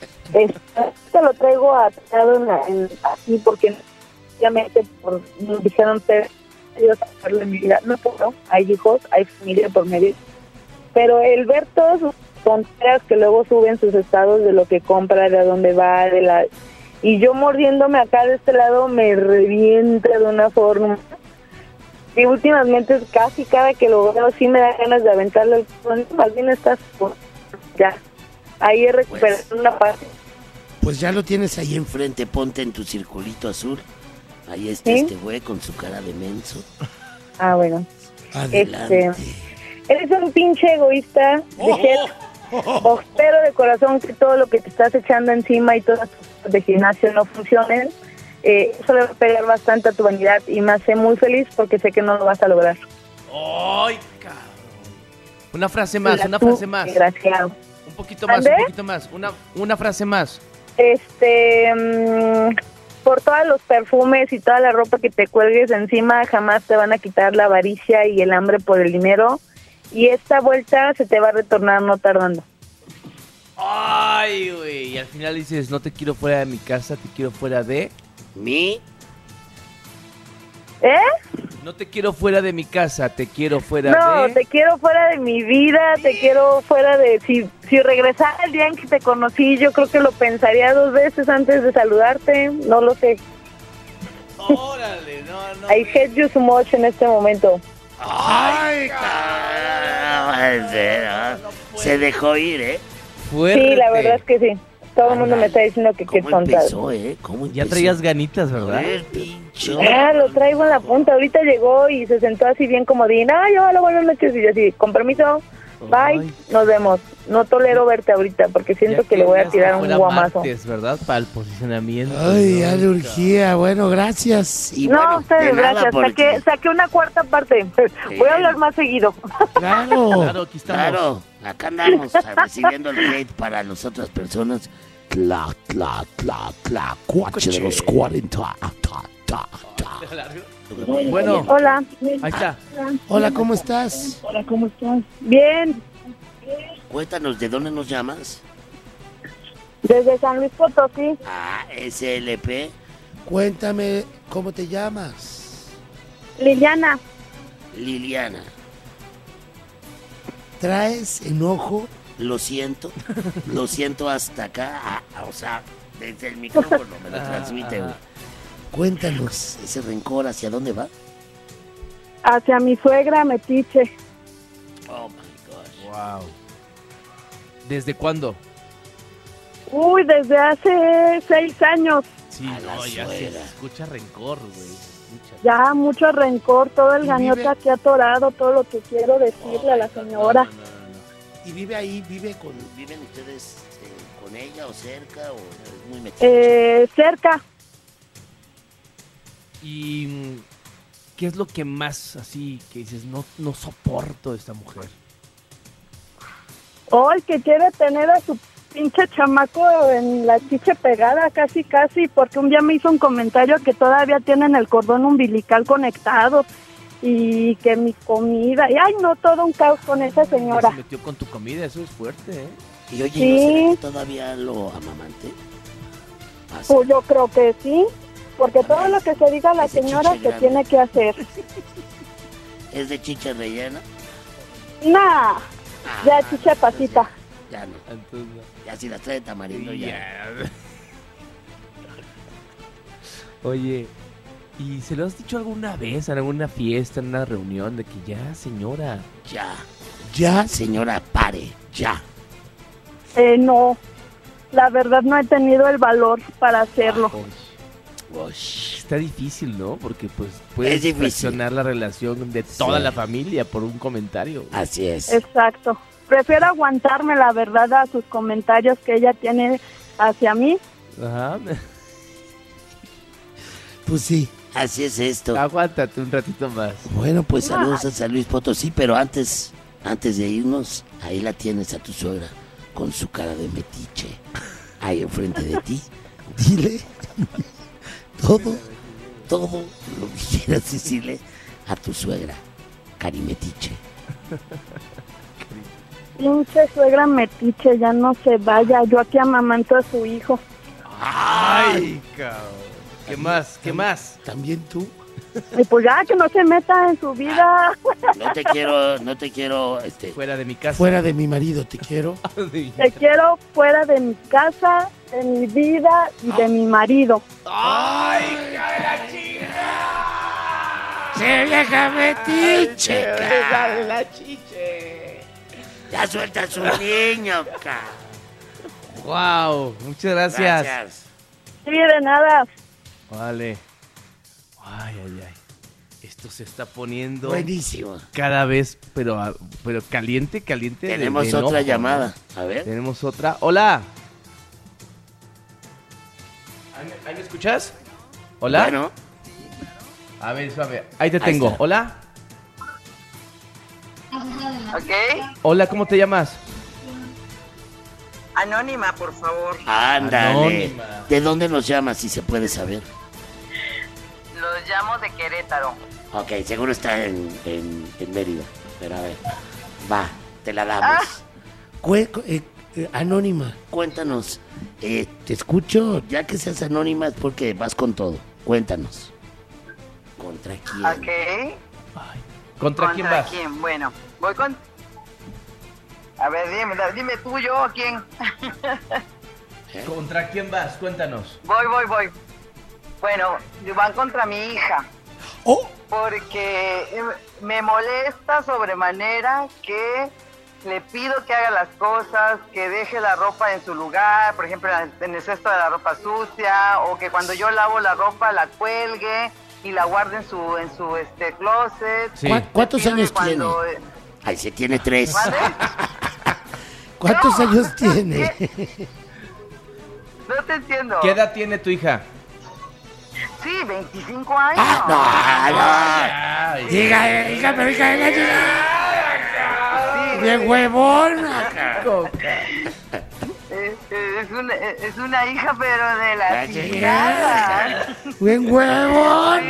Este lo traigo atado en, la- en- aquí porque obviamente por, nos dijeron que Dios hacerle mi vida. No puedo, hay hijos, hay familia por medio. Pero el ver todas sus tonteras que luego suben sus estados de lo que compra, de a dónde va, de la... Y yo mordiéndome acá de este lado me revienta de una forma. Y últimamente casi cada que lo veo sí me da ganas de aventarle el corazón. Más bien estás por... ya. Ahí he recuperado Pues- una parte. Pues ya lo tienes ahí Ahí en enfrente, ponte en tu circulito azul. Ahí está ¿Sí? este güey con su cara de menso. Ah, bueno. Adelante. Este, eres un pinche egoísta de jet, espero de corazón que todo lo que te estás echando encima y todas tus cosas de gimnasio no funcionen. Eh, eso le va a pegar bastante a tu vanidad y me hace muy feliz porque sé que no lo vas a lograr. ¡Ay, cabrón! Una frase más, Mira una tú, frase más. desgraciado. Un poquito más, ¿Mande? un poquito más. Una, una frase más. Este, mm, por todos los perfumes y toda la ropa que te cuelgues encima, jamás te van a quitar la avaricia y el hambre por el dinero. Y esta vuelta se te va a retornar no tardando. ¡Ay, güey! Y al final dices, no te quiero fuera de mi casa, te quiero fuera de... Mi, ¿Eh? No te quiero fuera de mi casa, te quiero fuera No, de... te quiero fuera de mi vida, te quiero fuera de... Si, si regresara el día en que te conocí, yo creo que lo pensaría dos veces antes de saludarte, no lo sé. ¡Órale! No, no. I hate you so much en este momento. ¡ay, cabrón! Se dejó ir, ¿eh? Fuerte. Sí, la verdad es que sí. Todo el mundo me está diciendo que qué ¿Cómo tonta. empezó, eh? ¿Cómo empezó? Ya traías ganitas, ¿verdad? Joder, pinche. Ah, lo traigo en la punta. Ahorita llegó y se sentó así bien comodín. Ah, yo, hola, buenas noches. Y yo así, con permiso, Bye, Ay. nos vemos. No tolero verte ahorita porque siento Ya que le voy a querías tirar que un fuera guamazo. martes, ¿verdad? Para el posicionamiento. Ay, ya le ¿no? urgía. Bueno, gracias. Y No, bueno, ustedes, de nada, gracias. porque- Saqué, saqué una cuarta parte. Voy a hablar más seguido. Claro. Claro, aquí estamos. Claro, acá andamos recibiendo el hate para las otras personas. Tla, tla, tla, tla, cuache de los cuarenta. Ta, ta, ta. Bueno, Hola. ahí está. Hola, ¿cómo estás? Hola, ¿cómo estás? Bien, Cuéntanos, ¿de dónde nos llamas? desde San Luis Potosí. Ah, S L P. Cuéntame, ¿cómo te llamas? Liliana. Liliana. ¿Traes enojo? Lo siento, lo siento hasta acá, ah, ah, o sea, desde el micrófono me lo transmite, güey. Cuéntanos. Ese rencor, ¿hacia dónde va? Hacia mi suegra Metiche. Oh my gosh. Wow. ¿Desde cuándo? Uy, desde hace seis años. Sí, A la no, ya se suegra. escucha rencor, güey. se escucha. Ya mucho rencor, todo el ¿Y gañote vive? aquí atorado, todo lo que quiero decirle a la señora. No, no, no, no. ¿Y vive ahí? ¿Vive con...? ¿Viven ustedes eh, con ella o cerca o es muy metido? Eh, cerca. ¿Y mm, qué es lo que más así que dices, no, no soporto a esta mujer? Hoy que quiere tener a su pinche chamaco en la chiche pegada, casi casi, porque un día me hizo un comentario que todavía tienen el cordón umbilical conectado y que mi comida, y ay no, todo un caos con esa Se señora. metió con tu comida, eso es fuerte, ¿eh? Y oye, sí. ¿no será que todavía lo amamante? Ah, sí. Pues yo creo que sí, porque todo lo que se diga la Ese señora chiche se grande. tiene que hacer. ¿Es de chicha rellena? Nah, Ah, ya chiche pasita. Ya no, Entonces, ya si las trae de tamarindo ya. ya. Oye, ¿y se lo has dicho alguna vez en alguna fiesta, en una reunión, de que ya, señora? Ya, ¿Ya? señora, pare, ya. Eh, no, la verdad no he tenido el valor para hacerlo. Uy, Ush. está difícil, ¿no? Porque pues puedes Es difícil. presionar la relación de toda Sí. la familia por un comentario. Así es. Exacto. Prefiero aguantarme la verdad a sus comentarios que ella tiene hacia mí. Ajá. Pues sí. Así es esto. Aguántate un ratito más. Bueno, pues saludos a San Luis Potosí, pero antes, antes de irnos, ahí la tienes a tu suegra con su cara de metiche, ahí enfrente de ti. Dile Todo, todo lo que quieras decirle a tu suegra, Carimetiche. Pinche suegra metiche, ya no se vaya. Yo aquí amamanto a su hijo. Ay, cabrón. ¿Qué más? ¿Qué más? ¿También tú? Y pues ya, que no se meta en su vida. No te quiero, no te quiero, este, Fuera de mi casa. Fuera de mi marido, te quiero. Te quiero fuera de mi casa, de mi vida y de mi marido. ¡Ay, ¡Se vieja metiche! ca! la chiche! Ya suelta a su niño, ca. Wow, muchas gracias. Gracias. Sí, de nada. Vale. Ay, ay, ay. Esto se está poniendo Buenísimo. cada vez, pero, ah, pero caliente, caliente. de- Tenemos de otra enojo, llamada. ¿no? A ver. Tenemos otra. Hola. ¿Ahí me, ahí me escuchas? Hola. Bueno, A ver, suave. Ahí te Ahí tengo. está. Hola. Ok, Hola, ¿cómo te llamas? anónima, por favor. ándale. Anónima. ¿De dónde nos llamas, si se puede saber? Los llamo de Querétaro. Ok, seguro está en, en, en Mérida. Pero a ver, va, te la damos. Ah. Cue- eh, eh, anónima. Cuéntanos, eh, te escucho, ya que seas anónima es porque vas con todo. Cuéntanos. ¿Contra quién? Ok. ¿Contra, quién vas? quién? Bueno, voy con... A ver, dime, dime tú, yo, ¿quién? ¿Contra quién vas? Cuéntanos. Voy, voy, voy. Bueno, van contra mi hija. Oh, Porque eh, me molesta sobremanera que le pido que haga las cosas, que deje la ropa en su lugar, por ejemplo, en el cesto de la ropa sucia, o que cuando yo lavo la ropa la cuelgue y la guarde en su en su este closet. Sí. ¿Cu- ¿Cuántos Le pido años que cuando, tiene? eh, Ay, se tiene tres. ¿Vale? ¿Cuántos No, años tiene? No te entiendo. ¿Qué edad tiene tu hija? Sí, veinticinco años. Ah, no, no. Diga, diga, pero diga, diga, diga. Sí, Bien huevón. es, es, una, es una hija, pero de la La chingada. Bien huevón.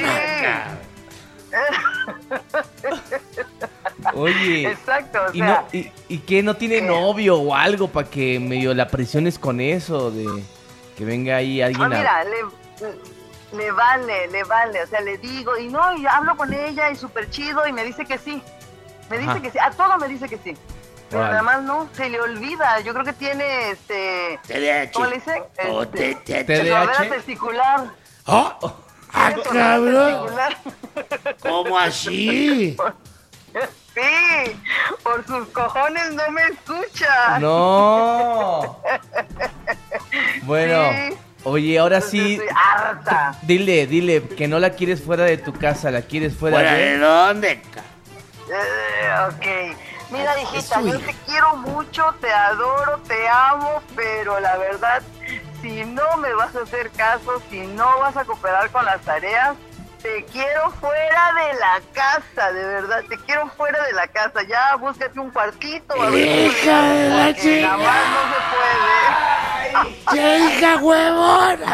Oye. Exacto, o ¿Y, sea, no, y, ¿Y qué? ¿No tiene novio o algo para que medio la presiones con eso? De que venga ahí alguien ah, a... mira, le, le vale, le vale, o sea, le digo, y no, y hablo con ella, y súper chido, y me dice que sí, me dice Ajá. que sí, a todo me dice que sí, pero Vale. nada más no, se le olvida, yo creo que tiene, este, T D A H. ¿cómo le dicen? O Este, T- T- T D A H. sordera testicular. Oh, ah, Tiene sordera cabrón. testicular. ¿Cómo así? Sí, por sus cojones no me escucha. ¡No! Bueno, Sí. oye, ahora Entonces sí, estoy harta. dile, dile que no la quieres fuera de tu casa, la quieres fuera, ¿Fuera de... de dónde? ca- Eh, ok. Mira, hijita, Es su yo hija. te quiero mucho, te adoro, te amo, pero la verdad, si no me vas a hacer caso, si no vas a cooperar con las tareas, te quiero fuera de la casa, de verdad, te quiero fuera de la casa. Ya, búscate un cuartito. A ver cómo le Hija de la haces, porque nada más no se puede. ¡Qué hija huevona!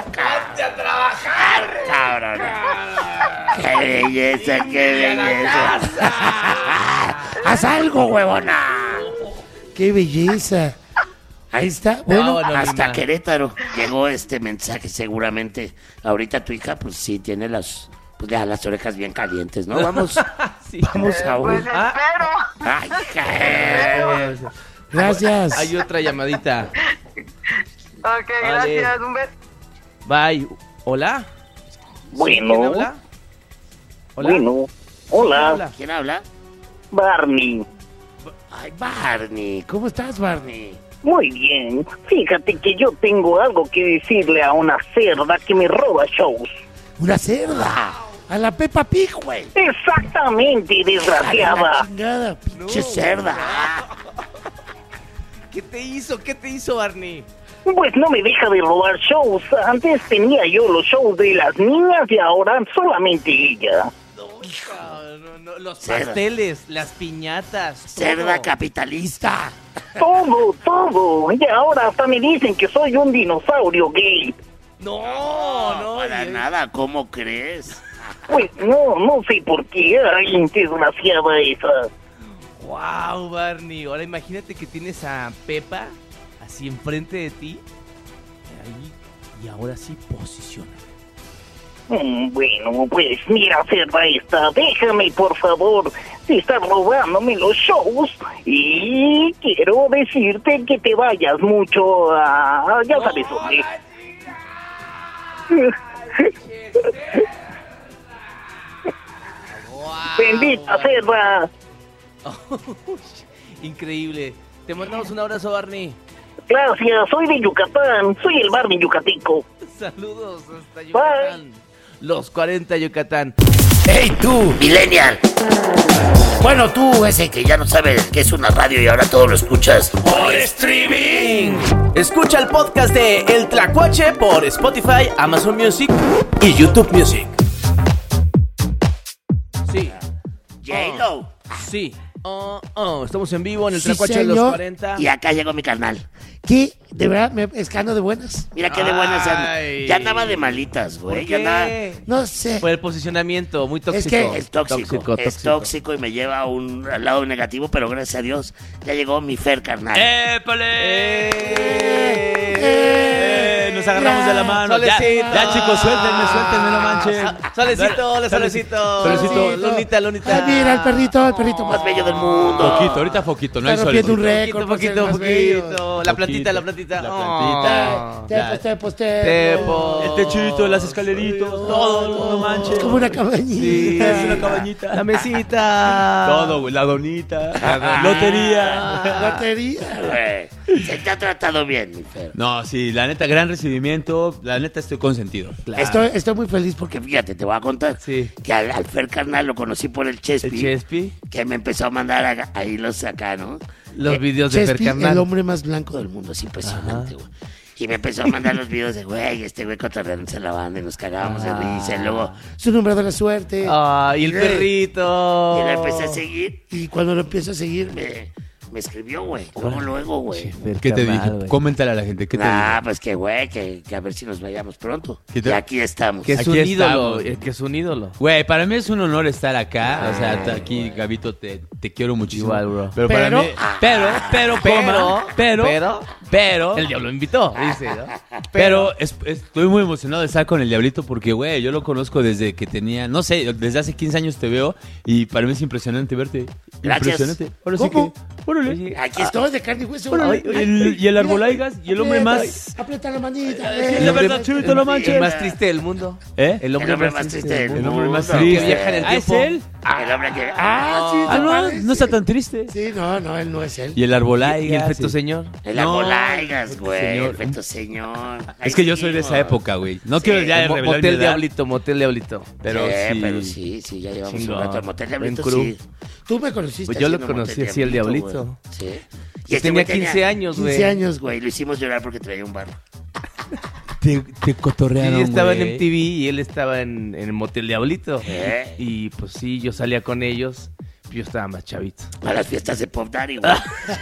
Cabrón. Qué belleza, qué belleza. ¡Haz algo, huevona! ¡Qué belleza! Ahí está. Bueno, Vámonos, Hasta Lina. Querétaro llegó este mensaje seguramente. Ahorita tu hija, pues sí, tiene las, pues ya las orejas bien calientes, ¿no? Vamos, Sí. vamos a Pues un... Ah. espero. Ay, qué- gracias. Hay otra llamadita. Ok, Vale. gracias, un beso. Bye. ¿Hola? Bueno. ¿Quién habla? ¿Hola? Bueno, ¿Quién hola, habla? ¿Quién habla? Barney. Ay, Barney. ¿Cómo estás, Barney? Muy bien. Fíjate que yo tengo algo que decirle a una cerda que me roba shows. Una cerda. A la Peppa Pig, güey. Exactamente, A la desgraciada. chingada, pinche Che cerda. ¿Qué te hizo? ¿Qué te hizo, Barney? Pues no me deja de robar shows. Antes tenía yo los shows de las niñas y ahora solamente ella. No, no, no, los Cerda. pasteles, las piñatas. Cerda todo. capitalista. Todo, todo. Y ahora hasta me dicen que soy un dinosaurio gay. No, no. Para y- nada, ¿cómo crees? Pues no, no sé por qué. Ay, desgraciada esa. Wow, Barney. Ahora imagínate que tienes a Pepa así enfrente de ti. Ahí, y ahora sí posiciona. Mm, Bueno, pues mira, cerda esta, déjame por favor, te estás robándome los shows y quiero decirte que te vayas mucho a... ya sabes dónde. Bendita cerda. Increíble. Te mandamos un abrazo, Barney. Gracias, soy de Yucatán, soy el Barney Yucateco. Saludos hasta Yucatán. Los cuarenta Yucatán. ¡Hey tú, millennial! Bueno, tú, ese que ya no sabe qué es una radio y ahora todo lo escuchas por streaming. Escucha el podcast de El Tlacuache por Spotify, Amazon Music y YouTube Music. Sí. J-Lo. Sí. Oh, oh, estamos en vivo en el Sí, Tlacuache de los señor. cuarenta. Y acá llegó mi carnal. ¿Qué? ¿De verdad me escando de buenas? Mira qué de buenas anda. Ay. Ya andaba de malitas, güey. ¿Por Ya andaba... qué? No sé. Por el posicionamiento, muy tóxico. que Es tóxico, es tóxico y me lleva a un al lado negativo, pero gracias a Dios ya llegó mi Fer, carnal. ¡Épale! Eh, Nos agarramos de la mano. Ya, Solecito. ya, chicos, suéltenme, suéltenme, no manchen. Solecito, hola, solecito. Solecito. Lunita, lunita. Ah, mira, el perrito, el perrito más Más bello del mundo. Poquito, ahorita poquito, no hay Está sol. rompiendo un Poquito. récord. Poquito, por ser poquito, más bello. poquito. La plantita, la plantita. La Oh. plantita. Tepos, tepos, tepos. Tepo. El techito, las escaleritas, todo, no manches. Es como una cabañita. Sí. Es una cabañita. La mesita. Todo, güey, la donita, la lotería. Lotería. Güey. Se te ha tratado bien, mi Fer. No, sí, la neta, gran recibimiento. La neta, estoy consentido. Claro. Estoy, estoy muy feliz porque, fíjate, te voy a contar Sí. que al, al Fer carnal lo conocí por el Chespi. El Chespi. Que me empezó a mandar a- ahí los acá, ¿no? Los Eh, videos de Fer Chespi, Carnal. el hombre más blanco del mundo. mundo, es impresionante, güey. Y me empezó a mandar los videos de, güey, este güey cotorreándose en la banda y nos cagábamos de risa. Y luego, Su número de la suerte. Ay, el Sí. perrito. y lo empecé a seguir. Y cuando lo empiezo a seguir, me, me escribió, güey. Luego, luego, güey. Fer ¿Qué te Carnal, dije? güey. Coméntale a la gente. ¿Qué te Ah, dije? pues que, güey, que, que a ver si nos vayamos pronto. ¿Qué te- Y aquí estamos. Que es Aquí un estamos. ídolo. eh, Que es un ídolo. Güey, para mí es un honor estar acá. O sea, t- aquí, Gabito, te, te quiero muchísimo. Igual, bro. Pero, para Pero- mí. Pero, pero, coma, pero, pero, pero, El diablo lo invitó, dice, ¿no? pero es- estoy muy emocionado de estar con el Diablito porque, güey, yo lo conozco desde que tenía, no sé, desde hace quince años te veo y para mí es impresionante verte. Gracias. Impresionante. Ahora sí ¿Cómo? que, órale. Oye, Aquí estoy de carne y hueso. Órale. Ay, El- y el Arbolaigas y el hombre aprieta, más. Aprieta la manita. Es la verdad, Chivito, no manches. el más triste del mundo. ¿Eh? El hombre, El hombre más triste del El mundo. hombre más mundo. triste. Que viaja en el Ah, ¿es tiempo. él? El hombre que... Ah, sí, Ah, te no, parece. no está tan triste. Sí, no, no, él no es él. Y el Arbolaigas. Y el feto sí. señor. El No, Arbolaigas, güey. señor. El feto señor. Es que yo soy de esa época, güey. No quiero ya Mo- revelar mi Motel edad, Diablito, Motel Diablito. pero sí, sí. pero sí, sí, ya llevamos Chingón. un rato. El Motel Diablito, Buen crew. sí. Tú me conociste. Pues yo lo Haciendo conocí Motel así, el Diablito, Diablito. güey. Sí. Y Yo este tenía güey quince años, güey. quince años. güey. Lo hicimos llorar porque traía un barro. Te, te cotorrearon, Sí, estaba güey. en M T V y él estaba en, en el Motel Diablito. ¿Eh? Y pues sí, yo salía con ellos. Yo estaba más chavito. A las fiestas de Pop Daddy, güey.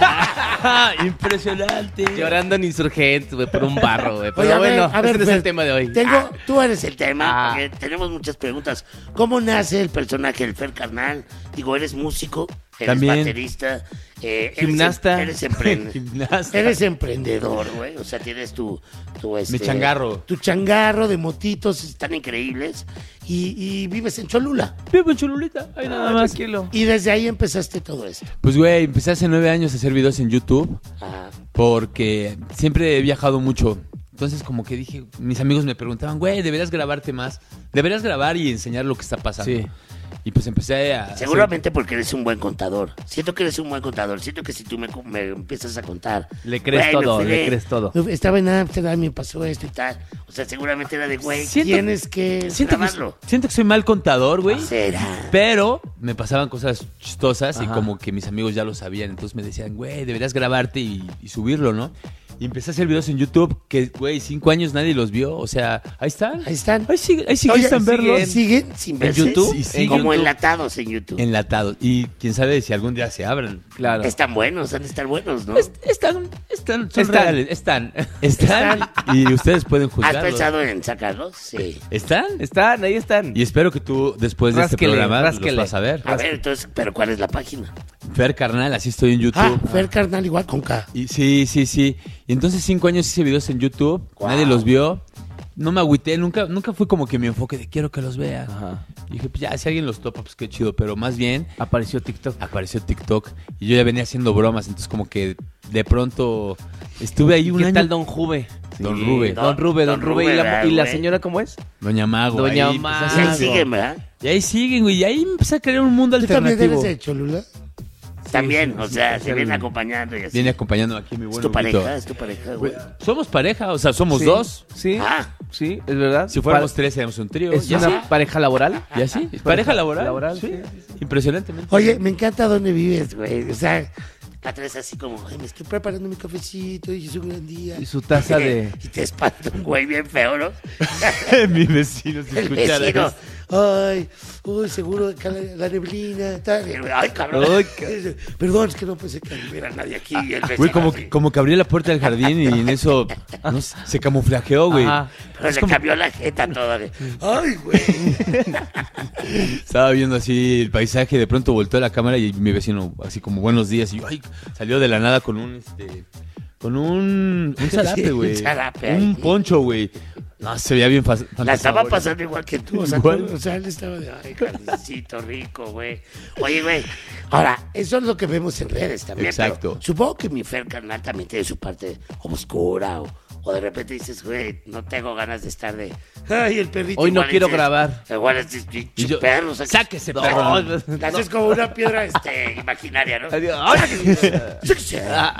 Impresionante. Llorando en Insurgentes, güey, por un barro, güey. Pero Oye, a ver, bueno, a ver, ese no es Fer, el tema de hoy. Tengo, Ah, tú eres el tema, Ah. porque tenemos muchas preguntas. ¿Cómo nace el personaje del Fer Carnal? Digo, ¿eres músico? ¿Eres También. baterista? Eh, eres Gimnasta. em- Eres, emprendedor. Gimnasta. Eres emprendedor, güey. O sea, tienes tu... tu este, Mi changarro. tu changarro de motitos. Están increíbles. Y, y vives en Cholula. Vivo en Cholulita. Ahí nada más. Tranquilo. Y desde ahí empezaste todo esto. Pues, güey, empecé hace nueve años a hacer videos en YouTube Ajá. porque siempre he viajado mucho. Entonces, como que dije, mis amigos me preguntaban, güey, deberías grabarte más. Deberías grabar y enseñar lo que está pasando. Sí. Y pues empecé a... Seguramente porque eres un buen contador. Siento que eres un buen contador. Siento que si tú me, me empiezas a contar... Le crees "Güey, me todo, fui le de- crees todo. Estaba en Amsterdam y pasó esto y tal. tal". O sea, seguramente era de, güey, Siento- Tienes que... Siento que, grabarlo. siento que soy mal contador, güey. será. Pero me pasaban cosas chistosas y Ajá. como que mis amigos ya lo sabían. Entonces me decían, güey, deberías grabarte y, y subirlo, ¿no? Y empecé a hacer videos en YouTube que, güey, cinco años nadie los vio. O sea, ahí están. Ahí están. Ahí sigue, ahí sigue, Oye, están verlos. siguen. Sin ¿En verse, YouTube? sí, Sí, como YouTube. enlatados en YouTube. Enlatados. Y quién sabe si algún día se abran. Claro. Están buenos, han de estar buenos, ¿no? Es- Están, están, son Están. reales. Están. Están. Y ustedes pueden ¿Has juzgarlos. pensado en sacarlos? Sí. ¿Están? Están, ahí están. Y espero que tú, después de este Rásquele, programa, rásquele. los vas a ver. A ver, entonces, ¿pero cuál es la página? Fer Carnal, así estoy en YouTube. Ah, Fer Carnal igual con K. Y, sí, sí, sí. Y entonces cinco años hice videos en YouTube, Wow. nadie los vio. No me agüité, nunca, nunca fue como que mi enfoque de quiero que los vean. Ajá. Y dije, pues ya, si alguien los topa, pues qué chido. Pero más bien Apareció TikTok. apareció TikTok y yo ya venía haciendo bromas. Entonces como que de pronto estuve ahí un ¿Qué año. tal Don Juve? Don Rube. Don Rube, Don, Don Rube. ¿Y Rube, la, ¿verdad, y la güey? señora cómo es? Doña Mago. Doña ahí, Mago. pues, Sí, haciendo- siguen, ¿verdad? Y ahí siguen, güey. Y ahí empecé a crear un mundo ¿Tú también alternativo. eres de Cholula? También, o sea, sí, se sí. vienen acompañando y así. Viene acompañando aquí mi Es buen tu Huguito. pareja, es tu pareja, güey. Somos pareja, o sea, somos Sí. dos. Sí, Ah. sí, es verdad. Si fuéramos Pa- tres, seríamos un trío. ¿Es ¿Y una así? pareja laboral? ¿Y así? ¿Pareja laboral? laboral, sí. sí, Impresionantemente. Oye, me encanta dónde vives, güey. O sea, La traes así como... ay, me estoy preparando mi cafecito y es un gran día. Y su taza de... Y te espanta un güey bien feo, ¿no? Mi vecino se El escuchara vecino. esto. Ay, uy, seguro acá la, la neblina. Tal. Ay, cabrón. Ay, ca- Perdón, es que no pensé que... No hubiera nadie aquí y el vecino Güey, como, así. como que abrí la puerta del jardín y en eso no sé, se camuflajeó, güey. Ajá. Pero Es le como- cambió la jeta toda. de, Ay, güey. Estaba viendo así el paisaje, de pronto volteó la cámara y mi vecino, así como buenos días, y yo, ay, salió de la nada con un, este, con un, un zarape, un güey. zarape Un ahí. poncho, güey. No, se veía bien fácil. La estaba pasando igual que tú. O sea, Igual. tú- o sea, él estaba de... Ay, carnecito rico, güey. Oye, güey. Ahora, eso es lo que vemos en redes también. Exacto. pero supongo que mi Fer carnal también tiene su parte oscura o, O de repente dices, güey, no tengo ganas de estar de... Ay, el perrito. Hoy no Igual quiero dices, grabar. Igual es pinche Y yo, perro. Sáquese, sáquese, perro. No, Le haces como una piedra este. este, imaginaria, ¿no? Ay,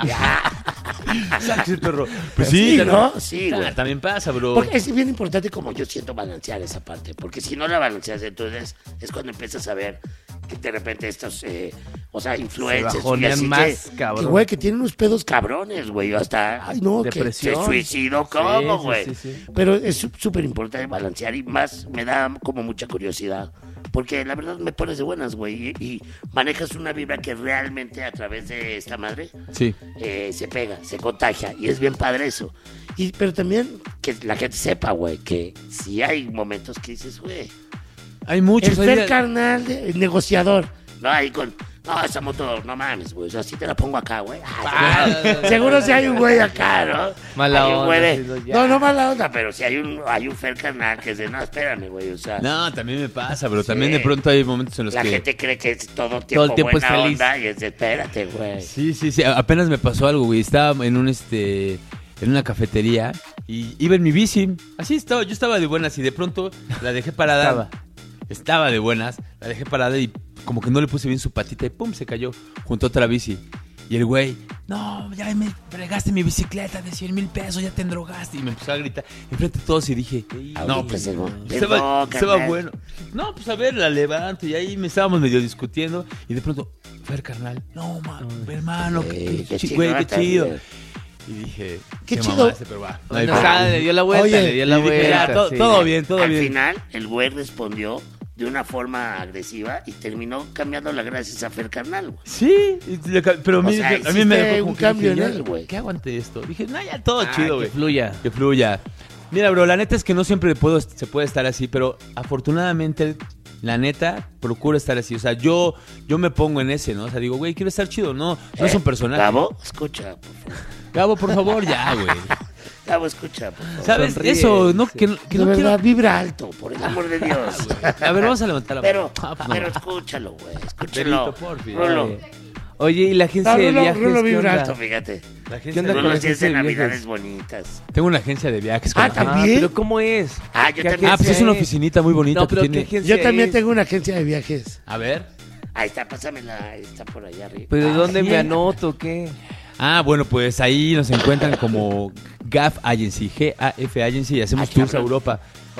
Sáquese, perro. Pues Sí, sí, ¿no? Sí, Ah, güey. también pasa, bro. Porque es bien importante, como yo siento, balancear esa parte. Porque si no la balanceas, entonces es cuando empiezas a ver que de repente estos, eh, o sea, influencers. Se y bajonean así más, que, cabrón. que, güey, que tienen unos pedos cabrones, güey. Hasta, ay, no, que se Depresión. suicidó, ¿cómo, Sí, güey? sí, sí, sí. Pero es sú- súper importante balancear y más me da como mucha curiosidad. Porque la verdad me pones de buenas, güey. Y, y manejas una vibra que realmente a través de esta madre Sí. eh, se pega, se contagia. Y es bien padre eso. Y, pero también Que la gente sepa, güey, que si hay momentos que dices, güey, Hay el muchos. hay Fer días- carnal, de- el negociador. no, ahí con, no, esa moto, no mames, güey, o sea, si te la pongo acá, güey. Ah, Seguro si hay un güey acá. Acá, ¿no? Mala Hay un onda, güey de- sí, no, ya. No, no mala onda. pero si hay un, hay un Fer carnal que es de, no, espérame, güey, o sea, No, también me pasa, bro. Sí. También de pronto hay momentos en los la que... gente cree que es todo tiempo, el tiempo es buena feliz. onda y es de, espérate, güey. Sí, sí, sí. a- Apenas me pasó algo, güey. Estaba en un, este... en una cafetería y iba en mi bici. Así estaba. Yo estaba de buenas y de pronto la dejé parada. Estaba. Estaba de buenas. La dejé parada y como que no le puse bien su patita y pum, se cayó junto a otra bici. Y el güey, no, ya me fregaste mi bicicleta de cien mil pesos, ya te endrogaste. Y me empezó a gritar enfrente de todos y dije, no, Ahorita pues, es el mo- estaba, Perdón, estaba carnal. bueno. No, pues a ver, la levanto. Y ahí me estábamos medio discutiendo. Y de pronto, Fer, carnal, no, man, hermano, Sí, qué, qué chi- güey, qué chingón, chido. también. Y dije, Qué qué chido. mamaste, pero va. No hay Bueno, pedo. ah, le dio la vuelta, Oye, le dio la Y dije, vuelta. ya, to- sí. todo bien, todo Al bien. final, el güey respondió de una forma agresiva y terminó cambiando la gracias a Fer carnal, güey. Sí, y le ca- pero a mí, O sea, a mí me hiciste dejó como un que cambio dije, en ya, él, güey. ¿Qué aguante esto? Dije, no, ya todo Ah, chido, güey. que fluya. Que fluya. Mira, bro, la neta es que no siempre puedo, se puede estar así, pero afortunadamente, la neta, procuro estar así. O sea, yo, yo me pongo en ese, ¿no? O sea, digo, güey, quiero estar chido. No, no es un personaje. Gabo, escucha, por favor. Gabo, por favor, ya, güey. Gabo, escucha, por favor. ¿Sabes? Sonríe, Eso, no, sí. que, no- que De no verdad, quiero... vibra alto. Por el amor de Dios. A ver, vamos a levantar la Pero, mano. Ah, pues no. pero escúchalo, güey. Escúchalo. Perito, porfi. Rulo, Oye, ¿y la agencia No, de Rulo, viajes? Rulo qué vibra onda? alto. fíjate. La agencia ¿Qué onda de- con Rulo la sí es agencia de de navidades viajes? bonitas. Tengo una agencia de viajes. Ah, con- también. ¿Pero cómo es? Ah, yo ¿Qué también. Ah, pues es una es? oficinita muy bonita No, que pero ¿qué tiene... agencia Yo también es? tengo una agencia de viajes. A ver. Ahí está, pásamela. Está por allá arriba. ¿Pero de dónde sí. me anoto? ¿Qué? Ah, bueno, pues ahí nos encuentran como G A F Agency, G A F Agency, y hacemos Ah, tours a cabrón. Europa.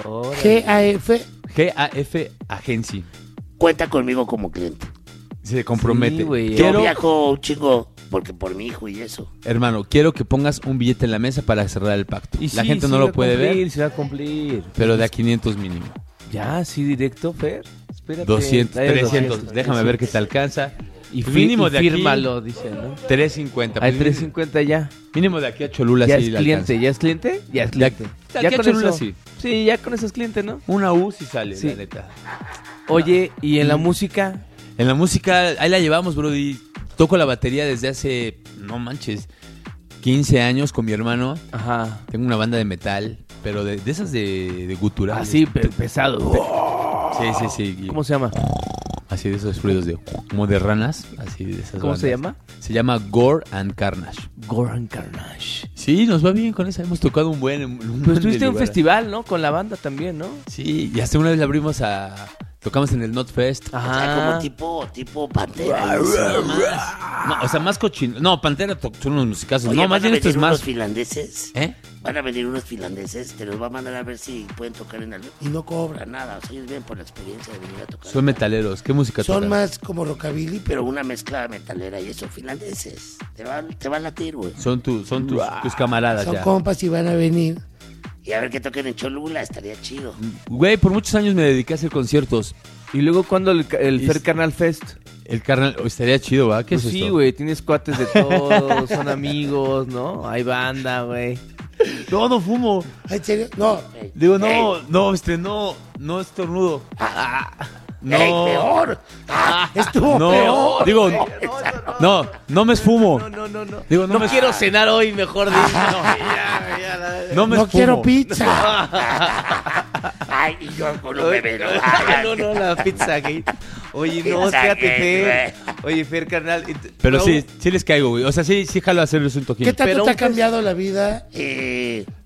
G A F. G A F Agency. Cuenta conmigo como cliente. Se compromete. Sí, güey. Yo quiero, viajo un chingo porque por mi hijo y eso. hermano, quiero que pongas un billete en la mesa para cerrar el pacto. Y la sí, gente sí no va lo a puede cumplir, ver, sí va a cumplir. pero de a quinientos mínimo. Ya, sí, directo, Fer. Espérate. doscientos, Trae trescientos. doscientos. Déjame ver qué te alcanza. Y, Pues fi- mínimo y de aquí, fírmalo, dice, ¿no? trescientos cincuenta. Hay Pues trescientos cincuenta ya. Mínimo de aquí a Cholula ¿Ya sí es le cliente? alcanza. ¿Ya es cliente? Ya es cliente. De Ya aquí a con Cholula eso. sí. Sí, ya con eso es cliente, ¿no? Una U sí sale, Sí. la neta. Oye, ¿y en la música? En la música, ahí la llevamos, bro. Y toco la batería desde hace, no manches, quince años con mi hermano. Ajá. Tengo una banda de metal, pero de, de esas de, de guturales. Así, pe- pesado. Sí, sí, sí. y- ¿Cómo se llama? Así de esos ruidos de como de ranas, así de esas ¿Cómo se bandas. llama? Se llama Gore and Carnage. Goran Carnage. Sí, nos va bien con esa. Hemos tocado un buen. Un buen Pues de estuviste en un lugares. festival, ¿no? Con la banda también, ¿no? Sí, y hasta una vez la abrimos a. Tocamos en el Notfest. O sea, como tipo, tipo pantera. No, y eso. más. No, o sea, más cochino. No, Pantera to- son unos musicazos. Oye, no, más van a bien esto es venir unos más. finlandeses. ¿Eh? Van a venir unos finlandeses. Te los va a mandar a ver si pueden tocar en algo. Y no cobran nada. O sea, ellos vienen por la experiencia de venir a tocar. Son metaleros. ¿Qué música Son tocan? más como rockabilly, Pero una mezcla metalera y eso, finlandeses. Te van, te van a latir, güey. Son, tu, son tus, tus camaradas son ya. compas y van a venir. Y a ver que toquen en Cholula, estaría chido. Güey, por muchos años me dediqué a hacer conciertos. Y luego, ¿cuándo el, ca- el Y- Fer Carnal Fest? El carnal, oh, estaría chido, ¿va? ¿Qué Pues es sí, esto? güey, tienes cuates de todos, son amigos, ¿no? Hay banda, güey. No, no fumo. ¿En serio? No. Digo, no, Ey. no, este, no, no estornudo. Ah, No. ¡Ey, peor! Ah, Estuvo No, peor. digo, no, no me esfumo. No, no, no, no. Digo, no, No me quiero cenar hoy, mejor dicho. No, ya, ya, la- No me No esfumo. quiero pizza. Ay, y yo con un bebé, ¿no? No, no, la pizza gate. Oye, no, Pizza espérate, gate, Fer. Oye, Fer, carnal. y t- Pero no, sí, sí les caigo, güey. O sea, sí, sí jalo a hacerles un toquín. ¿Qué tanto Pero te ha un fes- cambiado la vida? Eh,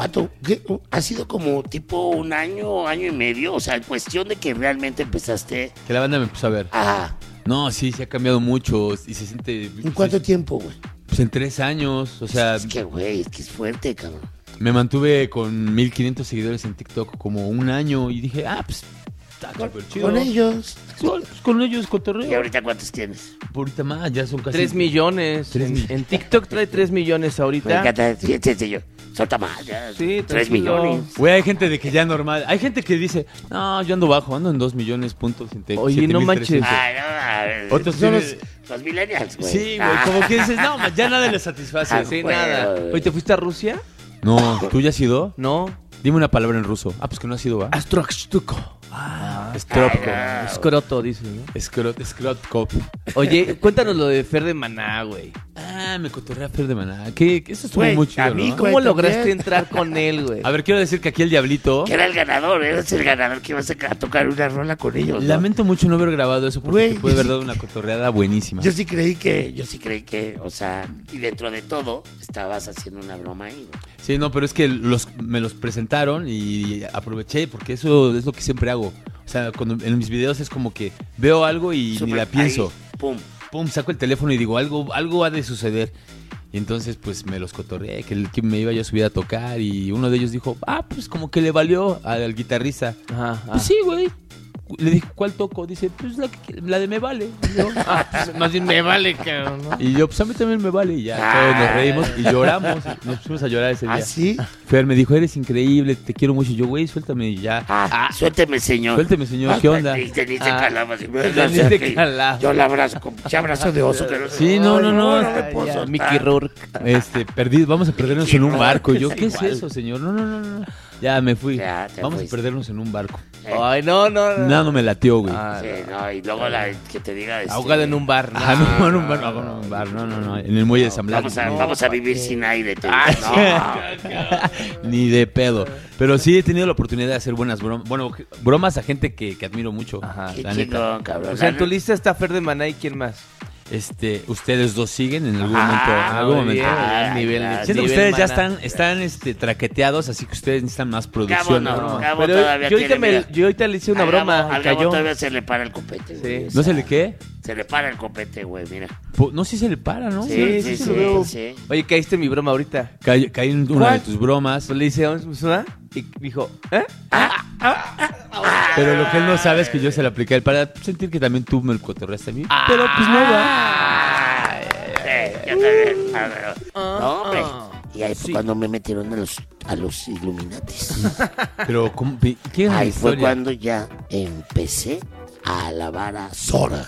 ¿Cuánto? ¿Qué? ¿Ha sido como tipo un año, año y medio? O sea, en cuestión de que realmente empezaste... Que la banda me empezó a ver. Ah. No, sí, se ha cambiado mucho y se siente... ¿En cuánto tiempo, güey? Pues en tres años, o sea... Es que, güey, es que es fuerte, cabrón. Me mantuve con mil quinientos seguidores en TikTok como un año y dije, ah, pues... Está súper chido. Con ellos. Con, con ellos, cotorreo. ¿Y ahorita cuántos tienes? Ahorita más, ya son casi... Tres millones. Tres en, millones. en TikTok trae tres millones Me ahorita. encanta, fíjate yo. Solta más, ya. Sí, Tres tranquilo. millones. Güey, hay gente de que ya normal. Hay gente que dice, no, yo ando bajo, ando en dos millones puntos. Oye, no manches. Ay, no, a ver, Otros son tienen- los, los millennials, güey. Sí, güey, Ah. como que dices, no, ma, ya nada les satisface. Ah, Sí, güey, nada. güey. Oye, ¿te fuiste a Rusia? No, ¿tú ya has ido? No. Dime una palabra en ruso. Ah, pues que no has ido, ¿va? Astroxtuko. Ah, Stropko. Ay, no. Escroto, dices, ¿no? Escrot, Scrotkop. Oye, cuéntanos lo de Fer de Maná, güey. Ah, me cotorré a Fer de Maná. Que eso estuvo Güey, muy chido, a mí, ¿no? güey, ¿Cómo lograste también. entrar con él, güey? A ver, quiero decir que aquí el Diablito... Que era el ganador, eres el ganador que ibas a tocar una rola con ellos, ¿no? Lamento mucho no haber grabado eso porque Güey, te puede yo haber sí- dado una cotorreada buenísima. Yo sí creí que... Yo sí creí que, o sea, y dentro de todo, estabas haciendo una broma ahí, güey. Sí, no, pero es que los, me los presentaron y aproveché porque eso es lo que siempre hago. O sea, cuando en mis videos es como que veo algo y Súper ni la pienso. ahí, pum. Pum, saco el teléfono y digo, algo, algo ha de suceder. Y entonces, pues, me los cotorreé, que, el- que me iba yo a subir a tocar y uno de ellos dijo, ah, pues, como que le valió al guitarrista. Ajá, ajá. Pues sí, güey. Le dije, ¿cuál toco? Dice, pues, la, que- la de Me Vale. Y yo, Ah, pues, más bien me vale, cabrón, ¿no? y yo, pues, a mí también me vale. Y ya, todos nos reímos y lloramos. Nos pusimos a llorar ese día. ¿Ah, sí? Fer me dijo, eres increíble, te quiero mucho. Y yo, güey, suéltame y ya. Ah, suélteme, señor. Suélteme, señor, ¿qué onda? Y te dice Ah, calabas. y me te dejas dice aquí. calabas. Yo la abrazo con pinche abrazo de oso. Que no sé. Sí, no, no, no. Ay, me puedo Ya, soltar. Mickey Rourke. Este, perdí, vamos a perdernos Mickey en un Rourke, barco. Y yo, es ¿qué es igual. eso, señor? No, no, no, no. Ya me fui. Ya, te Vamos fuiste. a perdernos en un barco. Eh, Ay, no, no, no. Nada, no me latió, güey. Ah, sí, no, y luego la que te diga. este, Ahogado en un bar. Ah, no, en un bar, no, no, en un bar, no, no, no, en el muelle de San Blas. Vamos a, No. vamos a vivir sin aire. Te Ah, digo. No. Ni de pedo. Pero sí he tenido la oportunidad de hacer buenas bromas. Bueno, bromas a gente que, que admiro mucho. Ajá. Qué La neta. chingón, cabrón. O sea, en tu lista está Fer de Maná y quién más. Este, ustedes dos siguen en algún Ah, momento. En algún muy momento. bien. Ah, nivel, gracias. Siento que nivel ustedes ya Maná. están, están este, traqueteados, así que ustedes necesitan más Gabo producción. no, ¿no? Gabo Pero todavía yo ahorita, tiene, me, mira. yo ahorita le hice una Al broma Gabo- y al Gabo cayó. todavía se le para el copete, güey. Sí. O ¿No se sea, le qué? Se le para el copete, güey, mira. Po- No, sí se le para, ¿no? Sí, sí, sí, lo veo. sí. Oye, caíste en mi broma ahorita. Caí, caí en una ¿Cuál? de tus bromas. Pues le hice a una y dijo, ¿eh? Pero lo que él no sabe es que yo se le apliqué a él para sentir que también tú me lo cotorreaste a mí. Pero pues no va. Eh, yo también. Ah, pero- Ah, No, hombre. ah. Y ahí fue Sí. cuando me metieron a los, a los Illuminatis. Pero, ¿cómo? ¿Quién es la Ahí fue historia? cuando ya empecé a alabar a Sora.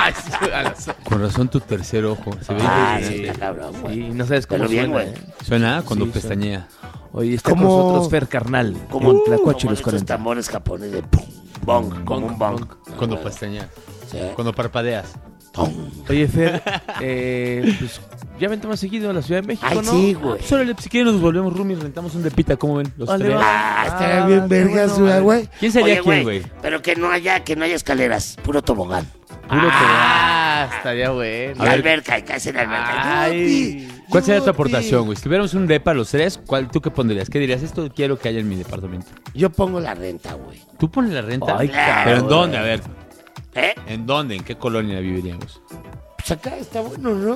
Con razón tu tercer ojo. Se ve Ah, sí, impresionante. está cabrón, güey. Sí, no sabes cómo Pero bien, suena, güey. ¿eh? Suena cuando Sí, pestañea. Oye, está ¿Cómo? con nosotros Fer Carnal. Como, en como Tlacuache y los esos cuarenta. tambores japoneses de pum, bong, como un bong. Cuando Ah, pestañea. sí. Cuando parpadeas. Bong. Oye, Fer, eh, pues ya vente más seguido a la Ciudad de México, Ay, ¿no? sí, güey. Pues órale, si quieren nos volvemos roomies, rentamos un depita, ¿cómo ven? Los Vale, tres. va. Ah, Estaría Ah, bien qué vergas, bueno, güey. ¿Quién sería Oye, quién, güey? Pero que no haya, que no haya escaleras, puro tobogán. Puro Ah, estaría bueno. Y A ver. alberca, y casi en alberca. Ay. ¿Cuál sería tu Yupi. aportación, güey? Si tuviéramos un depa los tres, ¿cuál, ¿tú qué pondrías? ¿Qué dirías? Esto quiero que haya en mi departamento. Yo pongo La la... renta, güey. ¿Tú pones la renta? Ay, ¿Pero en cabrón. dónde? A ver, ¿Eh? ¿en dónde? ¿En qué colonia viviríamos? Pues acá está bueno, ¿no?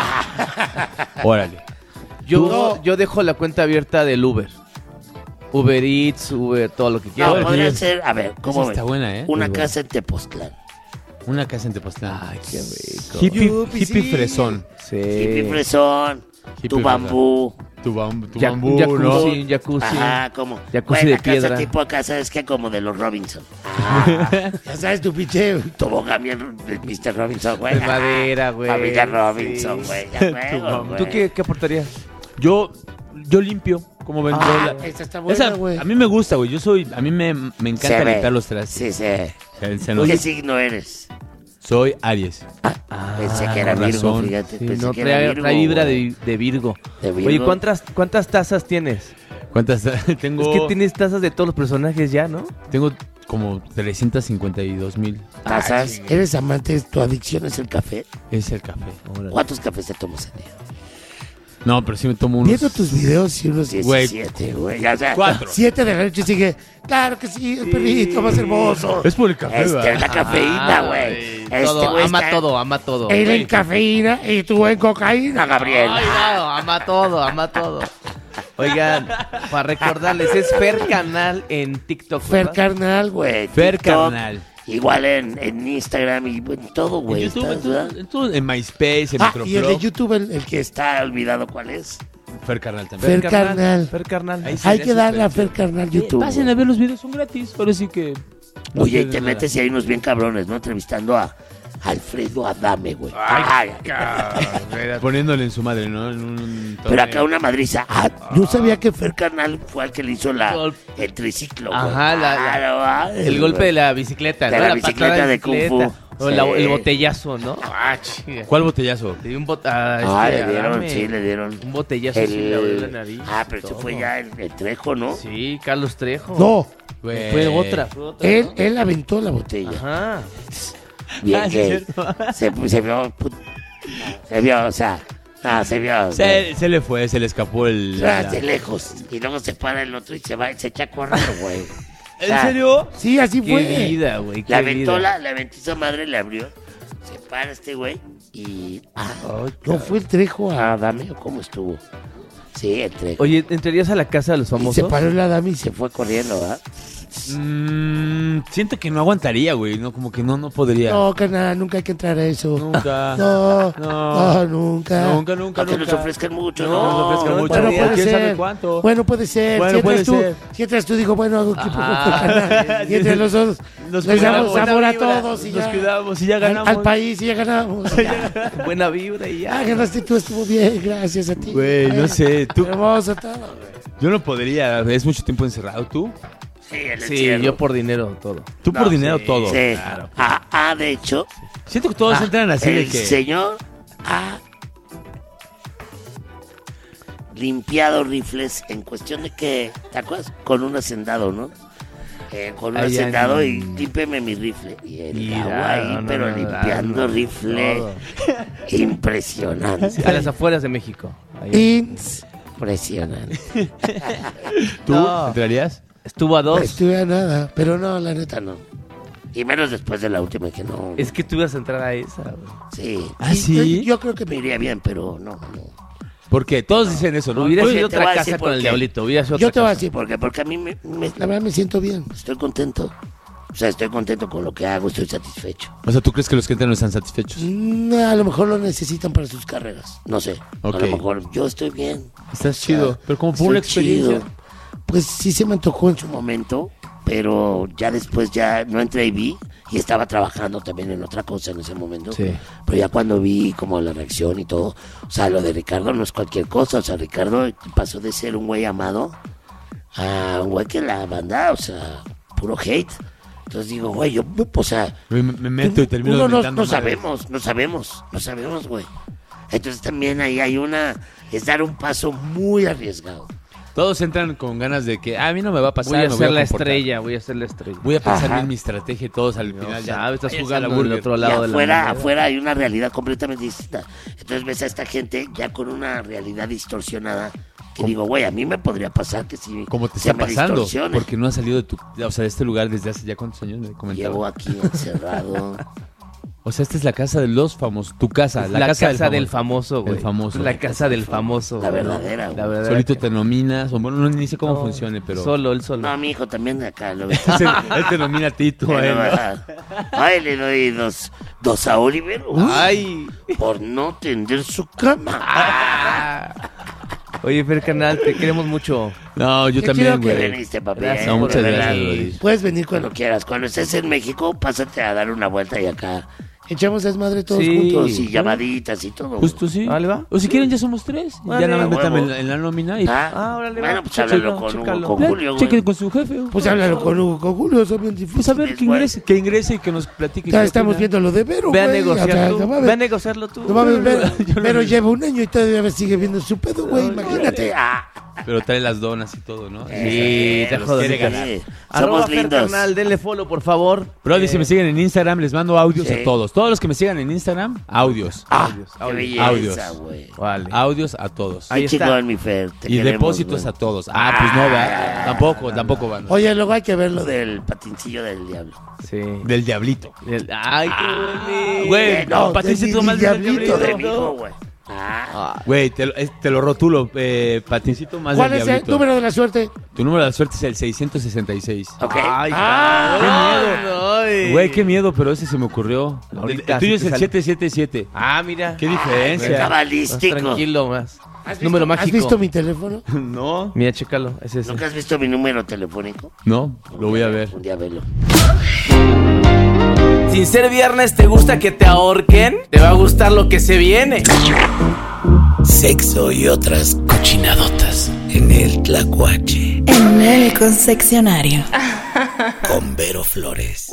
Órale. Yo, No. yo dejo la cuenta abierta del Uber. Uber Eats, Uber, todo lo que No, quieras. podría ser, a ver, ¿cómo Esa ves? está buena, ¿eh? Una Muy buena. casa en Tepoztlán. Una casa en Tepoztlán. Ay, qué rico. Hippie, Yupi, hippie sí. fresón. Sí. Hippie fresón, Hippie tu fresón. bambú. Tu, bam- tu Ya- bambú, un jacuzzi, ¿no? un jacuzzi. Ajá, como. Jacuzzi Buena de piedra. casa tipo acá, ¿sabes qué? Como de los Robinson. Ya sabes tu pinche... Tobogán bien de mister Robinson, güey. De madera, güey. Familia Robinson, Sí. güey. Ya, Tu güey, bambú. güey. ¿Tú qué, qué aportarías? Yo, yo limpio, como ven. Ah, yo la- esa está Esa, buena, güey. a mí me gusta, güey. Yo soy, a mí me, me encanta Se ve. limpiar los trastes. Sí, sí. Se- se nos- ¿Qué signo eres? Soy Aries. Pensé que era con Virgo, razón. fíjate. Sí, Pensé no, que era trae, Virgo. trae vibra güey. de, de Virgo. De Virgo. Oye, ¿cuántas, ¿cuántas tazas tienes? ¿Cuántas? tengo, Es que tienes tazas de todos los personajes ya, ¿no? tengo como trescientos cincuenta y dos mil. ¿Tazas? ¿Eres amante? ¿Tu adicción es el café? Es el café. ¿Cuántos cafés te tomas al día? No, pero sí me tomo unos... Viendo tus videos y unos diecisiete, güey. O sea, Cuatro. siete de la noche sigue. Claro que sí, el perrito más hermoso. Es por el café, Este, ¿verdad? la cafeína, güey. Ay, Este todo, güey ama está- todo, ama todo. Él güey. en cafeína y tú en cocaína, Gabriel. Ay, no, ama todo, ama todo. Oigan, para recordarles, es Fer Canal en TikTok. Fer ¿verdad? carnal, güey. Güey, Fer TikTok, carnal. Igual en, en Instagram y en todo, En güey. YouTube, ¿estás, en, todo- verdad? en, todo- en MySpace, en Ah, y el de Microblog. YouTube, el, el que está. Está olvidado cuál es. Fer carnal también. Fer carnal. Fer Carnal. Ahí sí, Hay eso que es darle a Fer. Fer carnal Eh, YouTube. Pasen a ver los videos, son gratis. Ahora sí que... no Oye, y pierden te nada. metes y hay unos bien cabrones, ¿no? Entrevistando a Alfredo Adame, güey. Ay, Poniéndole en su madre, ¿no? En un pero acá una madriza. Ah, yo sabía que Fer Carnal fue el que le hizo la, Gol- el triciclo, güey. Ajá, la- la- Claro, ah, El golpe de la bicicleta, De ¿no? la patada bicicleta de Kung bicicleta. Fu. O la- Sí. el botellazo, ¿no? Ah, chinga. ¿Cuál botellazo? Le dio un bot- ah, Ah, este, le dieron, Adame. sí, le dieron. Un botellazo El- así le abrió la nariz. Ah, pero eso todo. fue ya el, el Trejo, ¿no? Sí, Carlos Trejo. No, Güey. Fue otra, fue otra. él, ¿no? él aventó la botella. Ajá. Bien Ah, sí, que es cierto. se, se vio, put- se vio, o sea, ah, se vio. Se, se le fue, se le escapó el... Ah, la- de lejos. Y luego se para el otro y se va y se echa a correr, güey. O ¿En sea, serio? Sí, así Qué fue. vida, güey. Le Qué aventó vida. la, le aventó esa madre, le abrió. Se para este güey y. Ah, No fue el Trejo a. ah, dame, ¿cómo estuvo? Sí, el Trejo. Oye, ¿entrarías a la casa de los Y se famosos? paró la dama y Se se fue corriendo, ¿verdad? Mm, siento que no aguantaría, güey. No, como que no, no podría. No, carnal, nunca hay que entrar a eso. Nunca. No, No. no, nunca. Nunca, nunca, Aunque nunca. nos ofrezcan mucho, No, ¿no? nos ofrezcan no, mucho. Bueno, ¿quién puede sabe ser. cuánto? Bueno, puede ser. Bueno, si puede entras tú, ser. si entras tú, digo, bueno, hago equipo con Ajá. Fer carnal. Y entre los dos Nos les damos cuidamos. sabor a Buena vibra. todos y Nos ya. cuidamos y ya Al, ganamos. al país y ya ganamos. Ya. Buena vibra y ya. Ah, ganaste tú, estuvo bien, gracias a ti. Güey, no Ay, sé. Tú, hermoso todo, güey. yo no podría. Es mucho tiempo encerrado. ¿Tú? Sí, el Sí, encierro. yo por dinero todo. Tú por dinero todo. Sí. Claro. Ah, ah, de hecho, Siento que todos ah, entran así de el que... señor ha limpiado rifles en cuestión de que, ¿te acuerdas? Con un hacendado, ¿no? Eh, con un Allá hacendado en- y límpeme mi rifle. Y el Mira, agua ahí, no, no, pero no, limpiando no, rifle. todo. Impresionante. A las afueras de México. Ahí. Impresionante. ¿Tú No. entrarías? Estuvo a No dos. estuve a nada, pero no, la neta. Neta, no. Y menos después de la última que no. Es que tú ibas a entrar a esa, güey. Sí. ¿Ah, Y sí? Yo, yo creo que Me me iría bien, pero no, no. ¿Por qué? Todos dicen eso, ¿no? Hubiera Oye, sido te voy otra a decir casa por con el qué. diablito. Hubiera sido Yo otra te voy a casa. decir, ¿Por qué? Porque a mí me, me- la verdad me siento bien. estoy contento. O sea, estoy contento con lo que hago, estoy satisfecho. O sea, ¿tú crees que los que entran no están satisfechos? Mm, a lo mejor lo necesitan para sus Carreras, no sé. Ok. A lo mejor yo estoy bien. Estás O sea, chido. Pero como por una estoy experiencia. chido. Pues sí se me antojó en su Un momento. momento, pero ya después ya no entré y vi. Y estaba trabajando también en otra cosa en ese momento. Sí. Pero ya cuando vi como la reacción y todo, o sea, lo de Ricardo no es cualquier cosa. O sea, Ricardo pasó de ser un güey amado a un güey que la banda, o sea, puro hate. Entonces digo, güey, yo, o sea, Me, me meto y termino uno no, mentando no madres. sabemos, no sabemos, no sabemos, güey. Entonces también ahí hay una, es dar un paso muy arriesgado. Todos entran con ganas de que ah, a mí no me va a pasar. Voy a me ser la comportar. estrella, voy a ser la estrella. Voy a pensar Ajá. bien mi estrategia y todos al final ya. sabes, estás váyanse jugando a la del burger. otro Y lado de la afuera, moneda. afuera hay una realidad completamente distinta. Entonces ves a esta gente ya con una realidad distorsionada que digo, güey, a mí me podría pasar que si Como te se está me pasando. distorsione. Porque no has salido de tu, o sea, de este lugar desde hace ya cuántos años me comentaba. Llevo aquí encerrado. O sea, esta es la casa de los famosos. Tu casa, Es la, la, casa, casa, del famoso, güey. El famoso. La casa del famoso. La güey. verdadera, La güey. verdadera. Solito te nominas. O bueno, no, ni sé cómo No, funcione, pero. Solo, él solo. No, mi hijo también de acá lo ves. Él te nomina a ti, tú a él. ¿no? Ay, le doy dos, dos a Oliver. Uy, Ay. por no tender su cama. Ah. Oye, Fer Canal, te queremos mucho. No, yo Qué también, chido que güey. Veniste, papi. Gracias, eh, No, por muchas verdad. gracias, Y Brody. Puedes venir Cuando cuando quieras. Cuando estés en México, pásate a dar una vuelta y acá. echamos desmadre todos Sí. juntos. Y llamaditas y todo. Justo sí. Vale, va. O si quieren, ya somos tres. Vale, ya nada a más métame huevo. en la, en la nómina y. Ah, Ah, órale, bueno, va. pues háblalo Chécalo, con, chécalo. con Ya, Julio, güey. chequen con su jefe. Pues háblalo con Hugo, con Julio, son bien difíciles. Pues a ver, que güey. ingrese, que ingrese y que nos platique. Ya qué estamos opina. viendo lo de Vero, Ve a güey. negociar O sea, tú. no Ve a mames, negociarlo tú. no mames, Vero, Yo lo Vero vi. lleva un año y todavía sigue viendo su pedo, güey. Imagínate. Ah, Pero trae las donas y todo, ¿no? Sí, Eh, te los jodas. quiere ganar. Arroba Somos Fer lindos. Carnal, denle follow, por favor. Brody, Eh, si me siguen en Instagram, les mando audios Sí. a todos. Todos los que me sigan en Instagram, audios. Ah, Audios, qué audios. belleza, Audios. güey. Vale. Audios a todos. Ahí Qué está. chingón, mi Fer. te Y queremos, depósitos güey. a todos. Ah, pues no, ¿verdad? Tampoco, tampoco van. Oye, luego hay que verlo de... Del patincillo del diablo. Sí. Del diablito. Del- Ay, qué bonito. Güey, no, patincito del más del diablito. De diablito. mi hijo, güey. Ah, Güey, te, lo- es- te lo rotulo, eh, patincito más ¿Cuál del es el diablito. número de la suerte? Tu número de la suerte es el seiscientos sesenta y seis. ok. Ay, Ah, cabrón. Güey, qué miedo, pero ese se me ocurrió. El, Ahorita el tuyo sí es te el sale. siete siete siete. Ah, mira. Qué Qué diferencia. Más cabalístico. tranquilo, más. ¿Has visto, Número ¿Has mágico. visto mi teléfono? No, Mira, chécalo. Es ese. ¿Nunca has visto mi número telefónico? no, lo voy a ver. Un día velo. Sin ser viernes, ¿te gusta que te ahorquen? Te va a gustar lo que se viene. Sexo y otras cochinadotas en el Tlacuache En el confeccionario. con Vero Flores.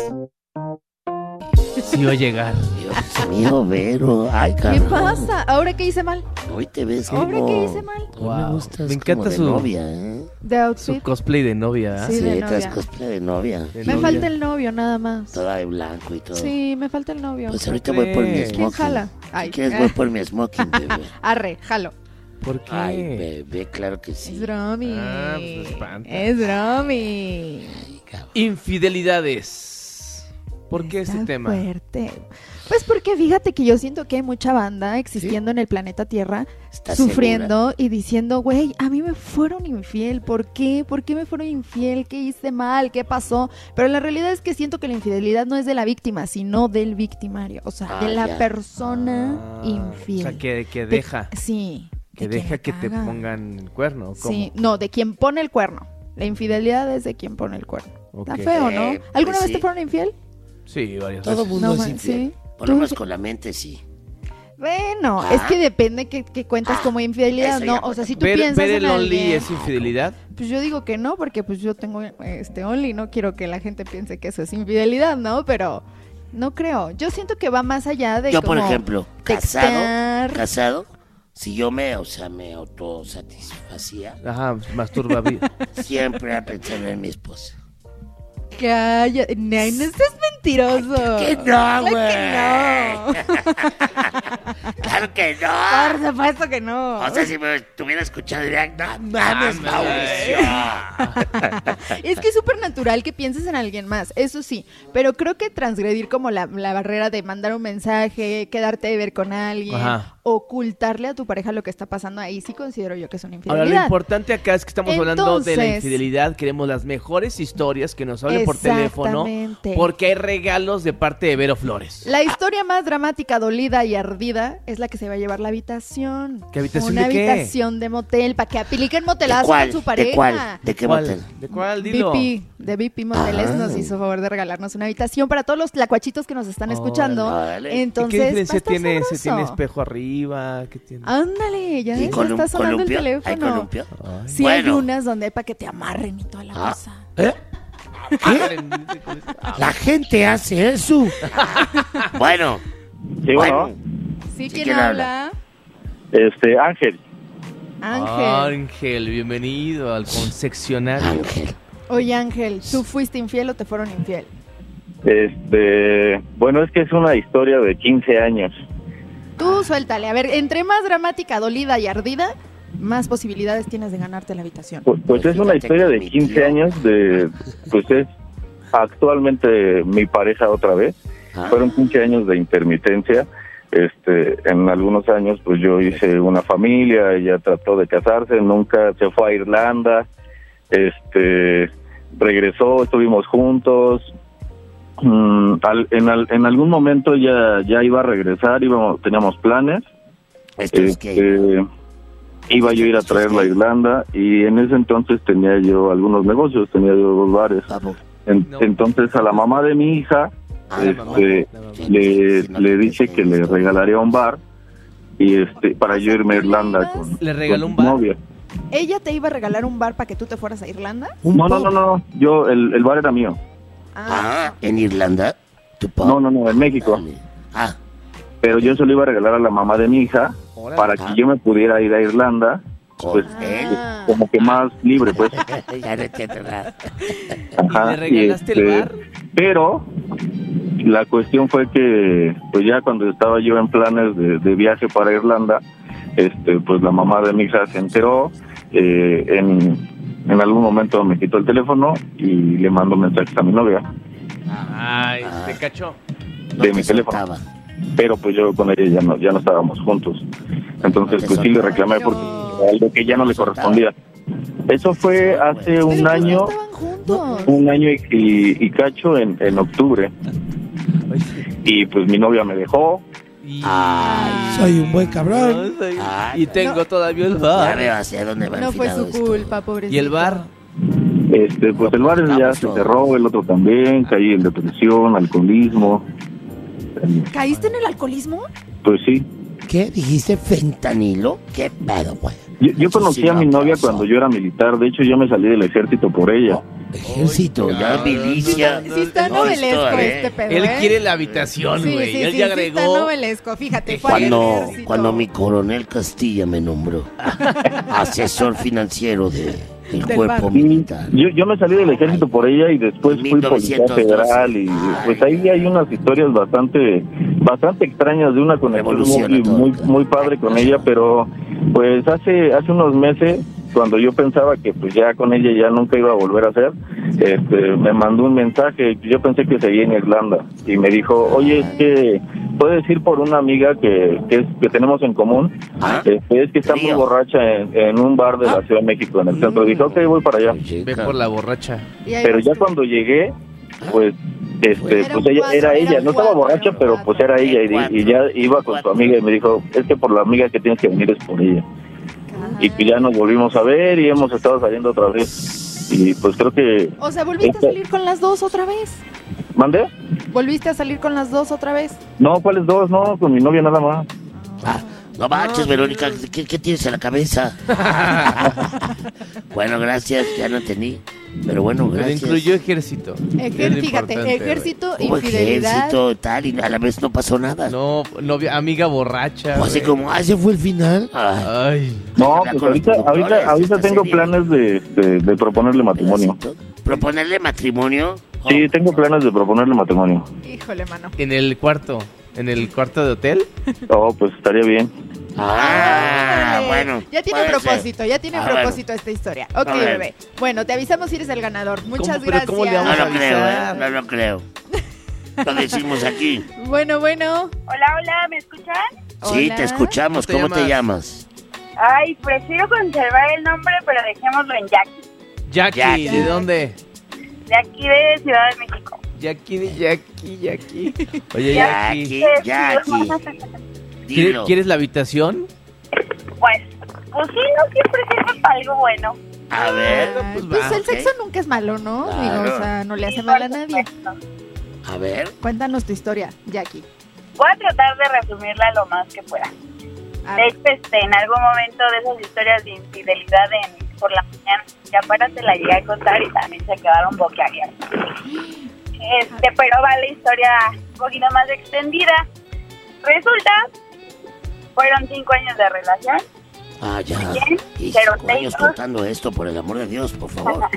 Sí va a llegar. Dios mío, Vero. Ay, ¿Qué cabrón. pasa? ¿Ahora qué hice mal? Hoy te ves ¿Ahora como... qué hice mal? Hoy me gustas Me encanta como de su- novia, ¿eh? De Su outfit. cosplay de novia. ¿eh? Sí, de traes novia. cosplay de novia. De Me novia. falta el novio, nada más. Toda de blanco y todo. Sí, me falta el novio. Pues ahorita voy por mi crees? smoking. ¿Quién jala? Si Ay, quieres ah. voy por mi smoking, bebé. Arre, jalo. ¿Por qué? Ay, bebé, claro que Es sí. bromi. Ah, pues me espanta. Es bromi. Ay, cabrón. Infidelidades. ¿Por qué Está ese tema? fuerte. Pues porque fíjate que yo siento que hay mucha banda existiendo en el planeta Tierra ¿Estás sufriendo y diciendo, güey, a mí me fueron infiel, ¿por qué? ¿Por qué me fueron infiel? ¿Qué hice mal? ¿Qué pasó? Pero la realidad es que siento que la infidelidad no es de la víctima, sino del victimario, o sea, Ah, de la ya. persona Ah, infiel. O sea, que, que De- deja. Sí. Que de quien deja la que te caga. pongan el cuerno. ¿Cómo? Sí, no, de quien pone el cuerno. La infidelidad es de quien pone el cuerno. Ok. Está feo, ¿no? Eh, ¿Alguna pues vez sí. te fueron infiel? Sí, varias Todo veces. mundo No, es man, infiel. sí. Por lo menos Tú- con la mente, sí. Bueno, Ah. es que depende que, que cuentas Ah, como infidelidad, eso ¿no? ya O sea, si tú Ver, piensas ver el en Only alguien, es infidelidad. pues yo digo que no, porque pues yo tengo este Only, no quiero que la gente piense que eso es infidelidad, ¿no? Pero no creo. Yo siento que va más allá de Yo, por como ejemplo, casado, textear. casado, si yo me, o sea, me autosatisfacía, Ajá, masturba. vi- siempre a pensar en mi esposa. Calla, no, no seas mentiroso. ¡Que no, Claro güey! que no. ¡Claro que no! Por supuesto que no. O sea, si me estuviera escuchando, diría, no mames, Mauricio. Es que es súper natural que pienses en alguien más, eso sí, pero creo que transgredir como la, la barrera de mandar un mensaje, quedarte de ver con alguien, Ajá. ocultarle a tu pareja lo que está pasando, ahí sí considero yo que es una Ahora, lo infidelidad. importante acá es que estamos hablando de la Entonces- infidelidad. Queremos las mejores historias que nos hablen por teléfono. Exactamente. Porque hay regalos de parte de Vero Flores. La historia más dramática, dolida y ardida es la que se va a llevar la habitación. ¿Qué habitación Una de qué? habitación de motel, para que apliquen ¿De motelazo cuál? con su ¿De pareja. cuál? ¿De qué ¿Cuál? motel? ¿De cuál? Dilo. V P, de V P Moteles Ah. nos hizo favor de regalarnos una habitación para todos los tlacuachitos que nos están escuchando. Órale. Entonces, ¿Y qué diferencia va a estar tiene ese? sabroso. ¿Tiene espejo arriba? ¿Qué tiene? Ándale, ya ¿Y ves, colum- está sonando el columpio? ¿Hay teléfono. columpio? Ay. Sí, hay Bueno. unas donde hay para que te amarren y toda la Ah. cosa. ¿Eh? La gente hace eso. Bueno, Sí, bueno. bueno. ¿Sí, Sí, quién ¿quién habla? Este, Ángel. Ángel. Ángel, bienvenido al concesionario. Ángel. Oye, Ángel, ¿tú fuiste infiel o te fueron infiel? Este, bueno, es que es una historia de quince años. Tú suéltale. A ver, entre más dramática, dolida y ardida, más posibilidades tienes de ganarte la habitación. Pues, pues es una Fíjate historia que de mi quince tío- años de, pues es actualmente mi pareja otra vez. Ah. Fueron quince años de intermitencia. Este, en algunos años pues yo hice una familia, ella trató de casarse, nunca se fue a Irlanda, este, regresó, estuvimos juntos. Mm, al- en, al- en algún momento ya ya iba a regresar, íbamos, teníamos planes. Esto es que... Este, iba yo a ir a traerla a Irlanda y en ese entonces tenía yo algunos negocios, tenía yo dos bares. Vamos. En- No. Entonces a la mamá de mi hija Ah, la mamá. este, La mamá. le, Sí, no le te dije crees que le eso. regalaría un bar y este para yo irme a Irlanda con, ¿Le regaló con un su bar? novia. ¿Ella te iba a regalar un bar para que tú te fueras a Irlanda? Un No, no, pub. no, no, yo el, el bar era mío. Ah, ¿en Irlanda? ¿Tu pub? No, no, no, en México. Dale. Ah, Pero yo se lo iba a regalar a la mamá de mi hija Órale. para Ah. que yo me pudiera ir a Irlanda. con Pues, él. Ah. como que más libre, pues. Ya no entiendo nada. Ajá, ¿Y le regalaste y, el este, bar? Pero la cuestión fue que, pues ya cuando estaba yo en planes de, de viaje para Irlanda, este, pues la mamá de mi hija se enteró, eh, en, en algún momento me quitó el teléfono y le mandó mensajes a mi novia. Ay, te cachó. De mi teléfono. Pero pues yo con ella ya no, ya no estábamos juntos. Entonces pues sí le reclamé porque algo que ya no le correspondía. Eso fue hace un año, un año y, y, y cacho en, en octubre. Y pues mi novia me dejó. Ay, soy un buen cabrón. No, soy- y tengo todavía el bar. Ya veo hacia dónde va No fue su culpa, pobrecito. ¿Y el bar? Este, pues el bar ya se cerró, el otro también, caí en depresión, alcoholismo. ¿Caíste en el alcoholismo? Pues sí. ¿Qué? ¿Dijiste fentanilo? ¿Qué pedo, güey? Yo, yo conocí sí a mi me novia pasó. cuando yo era militar. De hecho, yo me salí del ejército por ella. Ejército, ya milicia. Sí está No, novelesco esto, este eh. pedo, Él ¿eh? quiere la habitación, Sí, güey. sí, Él sí, ya sí agregó. está novelesco, fíjate. fue al Cuando, ejército. cuando mi coronel Castilla me nombró asesor financiero de, del Del cuerpo bar. militar. Yo, yo me salí del ejército por ella y después fui policía mil novecientos doce. federal y pues ahí hay unas historias bastante bastante extrañas de una conexión muy, Revoluciona todo, muy, claro. muy padre con ella, pero pues hace hace unos meses cuando yo pensaba que pues ya con ella ya nunca iba a volver a hacer, este, me mandó un mensaje. Yo pensé que seguía en Irlanda y me dijo, oye, es que puedes ir por una amiga que que, es, que tenemos en común. Este, es que está muy borracha en, en un bar de la Ciudad de México en el centro. Dije, ok, voy para allá. Ve por la borracha. Pero ya cuando llegué, pues este Era pues un ella cuatro, era era ella, un no estaba cuatro, borracha, pero pues era ella y, y ya iba con su amiga y me dijo, es que por la amiga que tienes que venir es por ella. Y pues ya nos volvimos a ver y hemos estado saliendo otra vez. Y pues creo que... O sea, ¿volviste esta- a salir con las dos otra vez? ¿Mandé? ¿Volviste a salir con las dos otra vez? No, ¿cuáles dos? No, con mi novia nada más. No manches, Verónica, ¿qué, qué tienes en la cabeza? Bueno, gracias, ya no entendí. Pero bueno, Pero gracias. incluyó ejército. Ejer- Es lo fíjate, importante, ejército, güey. Hubo infidelidad. ejército y tal, y a la vez no pasó nada. No, novia, amiga borracha. O así güey. como, ah, ese fue el final. Ay. No, Habla pues con ahorita, los ahorita, productores, ahorita esta tengo serie. planes de, de, de proponerle matrimonio. ¿Proponerle matrimonio? Sí, tengo planes de proponerle matrimonio. Híjole, mano. En el cuarto. ¿En el cuarto de hotel? Oh, pues estaría bien. Ah, Órale. bueno. Ya tiene puede propósito, ser. ya tiene Ah, propósito esta historia. Ok, A ver. bebé. Bueno, te avisamos si eres el ganador. Muchas ¿Cómo? ¿Pero gracias. cómo le vamos No a lo creo, avisar? ¿eh? No lo creo. Lo decimos aquí. Bueno, bueno. Hola, hola, ¿me escuchan? Sí, Hola. te escuchamos. ¿Cómo ¿Cómo te te llamas? Ay, prefiero conservar el nombre, pero dejémoslo en Jackie. Jackie, Jackie. ¿de dónde? De aquí de Ciudad de México. Jackie, de Jackie, Jackie. Oye, Jackie, Jackie. Jackie. ¿Quieres, Dilo. ¿Quieres la habitación? Pues, pues sí, no siempre sirve para algo bueno. A ver, Ay, pues pues va, el ok. sexo nunca es malo, ¿no? Digo, Claro. o sea, no le hace mal a nadie. a ver. Cuéntanos tu historia, Jackie. Voy a tratar de resumirla lo más que pueda. A De ver. hecho, este, en algún momento de esas historias de infidelidad en, por la mañana, ya para te la llegué a contar y también se quedaron boquiabiertos. Este, pero va la historia un poquito más extendida. Resulta, fueron cinco años de relación. Ah, ya. Bien, Y pero cinco años seis- contando esto, por el amor de Dios, por favor.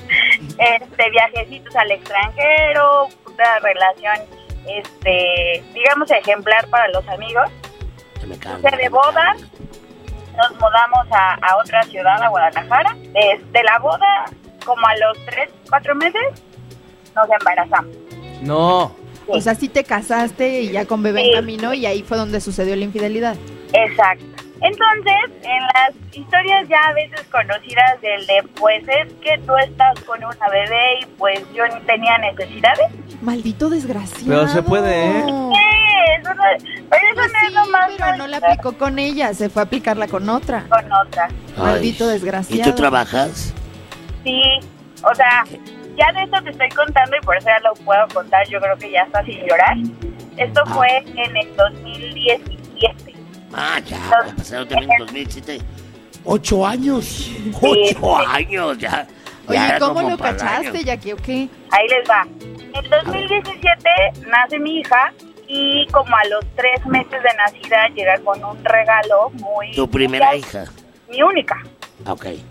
este viajecitos al extranjero, una relación, este, digamos ejemplar para los amigos. Se me cae. Se de boda, nos mudamos a, a otra ciudad, a Guadalajara. Desde la boda, como a los tres, cuatro meses, nos embarazamos. No. O sea, sí te casaste y ya con bebé Sí. en camino y ahí fue donde sucedió la infidelidad. Exacto. Entonces, en las historias ya a veces conocidas del de, pues es que tú estás con una bebé y pues yo ni tenía necesidades. Maldito desgraciado. Pero se puede, ¿eh? Sí, eso no, pero eso Pues no es sí, lo más pero no la aplicó con ella, se fue a aplicarla con otra. con otra. Maldito Ay. desgraciado. ¿Y tú trabajas? Sí, o sea, ya de esto te estoy contando y por eso ya lo puedo contar, yo creo que ya está sin llorar. Esto Ah. fue en el dos mil diecisiete. Ah, ya. Los- Ya pasaron también en dos mil siete. Ocho años. Ocho años, ya. Oye, Ya era ¿cómo como lo para el cachaste, año. Jackie, o qué? Ahí les va. En el dos mil diecisiete nace mi hija y como a los tres meses de nacida llega con un regalo muy... Tu primera muy- hija. Mi única. Ok.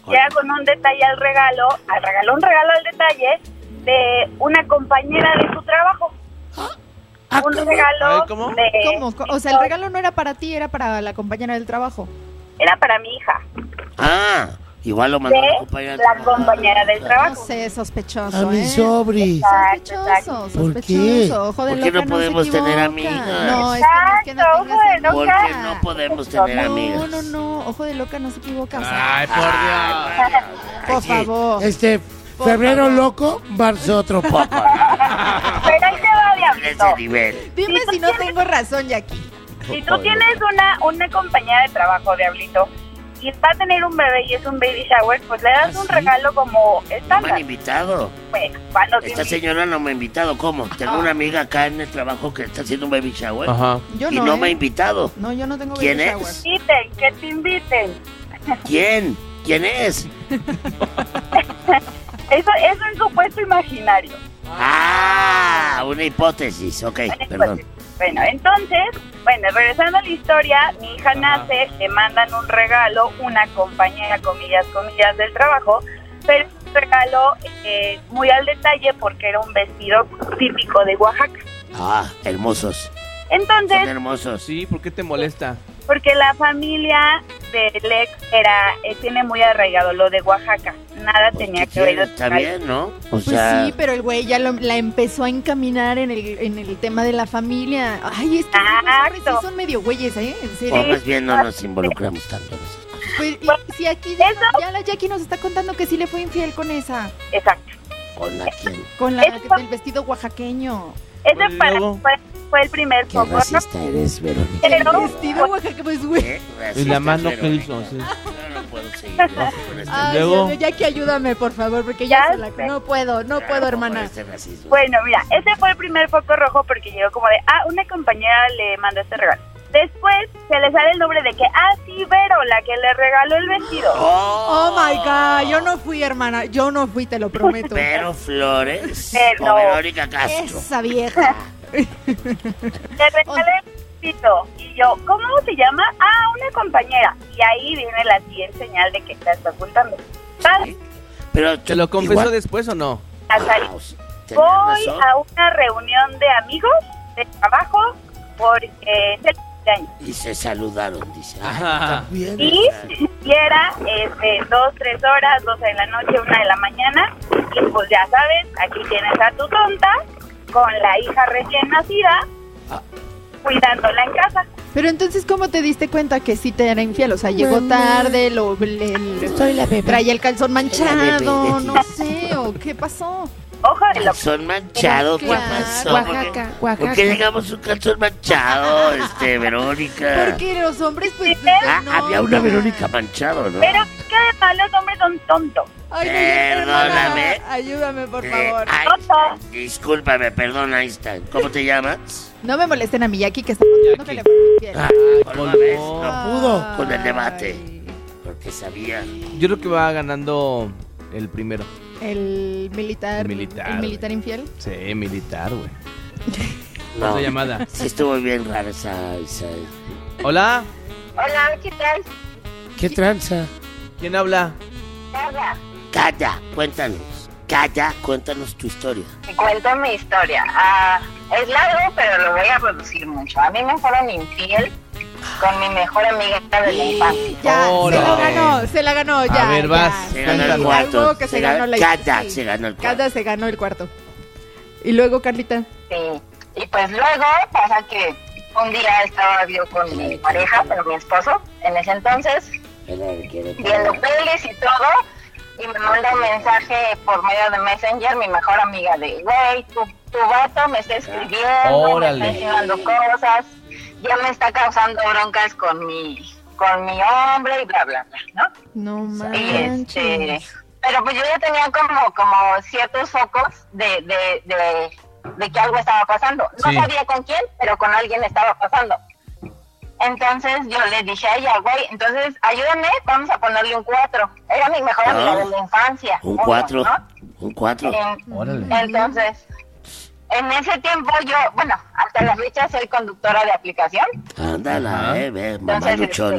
llega con un detalle al regalo, al regaló un regalo al detalle de una compañera de su trabajo. Un regalo ¿Cómo? de... ¿Cómo? O sea, el regalo no era para ti, era para la compañera del trabajo. Era para mi hija. Ah, igual lo mandó De la compañera. la compañera del trabajo. No sé, sospechoso, A mi ¿eh? sobri. Sospechoso, ¿Por qué? sospechoso. Ojo de ¿Por qué loca no podemos se tener equivoca. amigas? No, es que no es que no Exacto, tengas ojo de amigas. ¿Por loca. qué no podemos tener amigas? No, no, no, ojo de loca no se equivoca. O sea, Ay, por Dios. por favor. Este, Por febrero favor. loco, marzo otro poco. Pero ahí te va, Diablito. Ese nivel. Dime si no tengo razón, Jackie. Si tú tienes una, una compañera de trabajo, Diablito, y va a tener un bebé y es un baby shower, pues le das ¿Ah, un sí? regalo como No me han estándar. invitado. Bueno, cuando te Esta inviten. señora no me ha invitado. ¿Cómo? Tengo una amiga acá en el trabajo que está haciendo un baby shower. Ajá. Yo y no, no ¿eh? me ha invitado. No, yo no tengo ¿Quién baby es? shower. inviten, que te inviten. ¿Quién? ¿Quién es? Eso es un supuesto imaginario. Ah, una hipótesis. Ok, perdón. Bueno, entonces, bueno, regresando a la historia, mi hija nace, le mandan un regalo, una compañera, comillas, comillas, del trabajo, pero un regalo eh, muy al detalle porque era un vestido típico de Oaxaca. Ah, hermosos. Entonces, Son hermosos. Sí, ¿por qué te molesta? porque la familia del ex era, eh, tiene muy arraigado lo de Oaxaca, nada tenía que ver. Está bien, ¿no? O Pues sea, sí, pero el güey ya lo- la empezó a encaminar en el, en el tema de la familia. Ay, es que los hombres sí son medio güeyes, ¿eh? En serio. o más bien no nos involucramos tanto en esas cosas. Pues, y- si aquí ya, ya la Jackie nos está contando que sí le fue infiel con esa. Exacto. ¿Con la quién? Con la Eso- del vestido oaxaqueño. Ese para, fue, fue el primer Qué foco, ¿no? racista eres, Verónica. Pero, Vestido oaxaqueño, pues güey. ¿Qué Y racista la mano es que Verónica? hizo, sí. Yo no puedo seguir con este, Ay, Luego- Dios mío, Jackie, ayúdame, por favor, porque ya, Ya se la- sé. no puedo, no puedo, con hermana. este racismo. Bueno, mira, ese fue el primer foco rojo porque llegó como de, ah, una compañera le mandó este regalo. Después se le sale el nombre de que, ah, sí, Vero, la que le regaló el vestido. Oh my God, yo no fui, hermana, yo no fui, te lo prometo. Vero Flores Pero- o Verónica Castro. Esa vieja. Le regalé el vestido. Y yo, ¿cómo se llama? Ah, una compañera. Y ahí viene la siguiente señal de que está ocultando. ¿Vale? Pero ¿Te lo confesó igual- después o no? A salir. Wow, sí, tenés Voy razón. a una reunión de amigos de trabajo porque es el cumpleaños. Y se saludaron, dice. Ah, Ajá. Bien. Y, y era este, dos, tres horas, doce de la noche, una de la mañana. Y pues ya sabes, aquí tienes a tu tonta con la hija recién nacida, cuidándola en casa. Pero entonces, ¿cómo te diste cuenta que sí te era infiel? O sea, llegó tarde, lo, le- le- Soy la bebé. traía el calzón manchado, bebé. no sé, o qué pasó. Ojo de lo Calzón manchado, ¿qué Claro, pasó? Oaxaca, ¿Por qué- Oaxaca. ¿Por qué digamos un calzón manchado, este, Verónica? Porque los hombres, pues. Ah, no, había una no. Verónica manchado, ¿no? Pero que además los hombres son tontos. Ay, no, Perdóname. hermana, ayúdame, por Eh, favor. Einstein, discúlpame, perdón, Einstein. ¿Cómo te llamas? No me molesten a mi Jackie, que está contando que le fue infiel. Ah, por una vez no pudo. con el debate. Porque sabía. Yo creo que va ganando el primero. El militar. El militar, El militar infiel. Sí, militar, güey. No. Otra llamada. Sí, estuvo bien rara esa. esa- Hola, Hola, ¿qué tal? ¿Qué tranza? ¿quién habla? Hola. Calla, cuéntanos. Calla, cuéntanos tu historia. Te cuento mi historia. Ah, es largo, pero lo voy a reducir mucho. A mí me fueron infiel con mi mejor amiga de la infancia. Ya, Órale. se la ganó, se la ganó, ya. ver, ya. vas. Se Sí, ganó el algo cuarto. que se, Se ganó ga- la Calla, sí. se ganó el cuarto. Calla se ganó el cuarto. Y luego, Carlita. Sí. Y pues luego pasa que un día estaba yo con mi pareja, pero mi esposo, en ese entonces, viendo pelis y todo, y me manda un mensaje por medio de Messenger, mi mejor amiga, de, güey, tu, tu vato me está escribiendo, Órale. me está enseñando cosas, ya me está causando broncas con mi, con mi hombre y bla, bla, bla, ¿no? No Y este, manches. pero pues yo ya tenía como, como ciertos focos de, de, de, de que algo estaba pasando. No Sí. sabía con quién, pero con alguien estaba pasando. Entonces yo le dije a ella, güey, entonces ayúdame, vamos a ponerle un cuatro. Era mi mejor amiga Ah. de la infancia. Un uno, cuatro. ¿no? Un cuatro. En- Órale. entonces, en ese tiempo yo, bueno, hasta la fecha soy conductora de aplicación. Ándala, Ajá. eh, ve, mamá Entonces, luchona.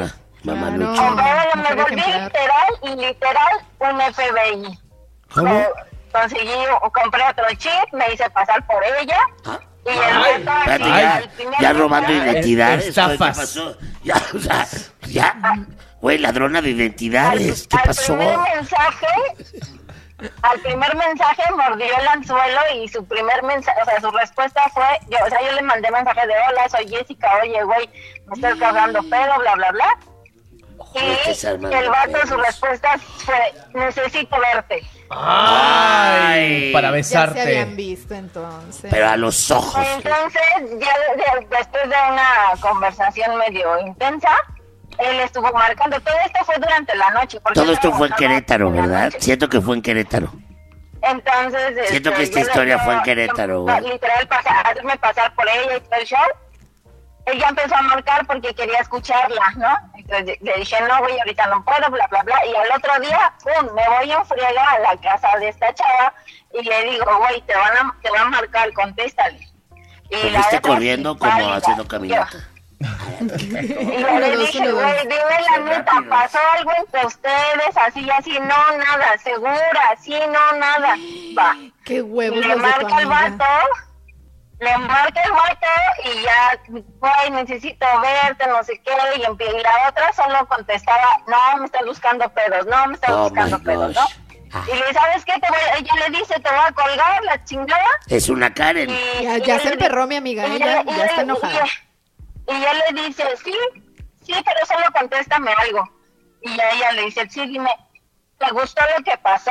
Mamá Claro. Lucha. Pero me Mujer volví ejemplar. literal y literal un F B I. ¿Cómo? Me conseguí, compré otro chip, me hice pasar por ella. Y el Ay, vato, espérate, así, ya, al primer ya robando mensaje- identidades. Estafas. ¿Qué pasó? Ya, o sea, ya. Güey, ladrona de identidades. ¿Qué al pasó? primer mensaje, al primer mensaje mordió el anzuelo y su primer mensaje, o sea, su respuesta fue, yo, o sea, yo le mandé mensaje de hola, soy Jessica, oye, güey, me estás cagando pedo, bla, bla, bla. que Y se arman el los vato, pedos. su respuesta fue, necesito verte. Ay, para Ya se habían besarte. visto entonces. Pero a los ojos. Entonces, ya de- de- después de una conversación medio intensa, él estuvo marcando, todo esto fue durante la noche. porque Todo esto fue en trabajaba Querétaro, en la ¿verdad? noche. Siento que fue en Querétaro. Entonces, Siento este, que esta yo le- historia yo- fue en Querétaro, güey. Literal, pasa- hacerme pasar por ella y todo el show. Ella empezó a marcar porque quería escucharla, ¿no? Entonces le dije, no, güey, ahorita no puedo, bla, bla, bla. Y al otro día, pum, me voy en friega a la casa de esta chava y le digo, güey, te van a, te van a marcar, contéstale. Y Te la fuiste otra, corriendo como pálida. haciendo caminata. Y Uno, le dos, dije, uno, dos. güey, dime la neta, ¿pasó algo entre ustedes? Así, así, no, nada, segura, sí, no, nada. Va. Qué huevos Y le los de tu marca el amiga. vato, le marca el vato y ya, güey, necesito verte, no sé qué, y, empie- y la otra solo contestaba, no, me estás buscando pedos, no, me estás Oh, buscando my pedos, gosh. ¿no? Y le, ¿sabes qué? Te voy, ella le dice, te voy a colgar la chingada. Es una Karen. Y, Ya, y ya él se le emperró di- mi amiga, y ella le- y ya está le- enojada. Y, y él le dice, sí, sí, pero solo contéstame algo. Y a ella le dice, sí, dime, ¿te gustó lo que pasó?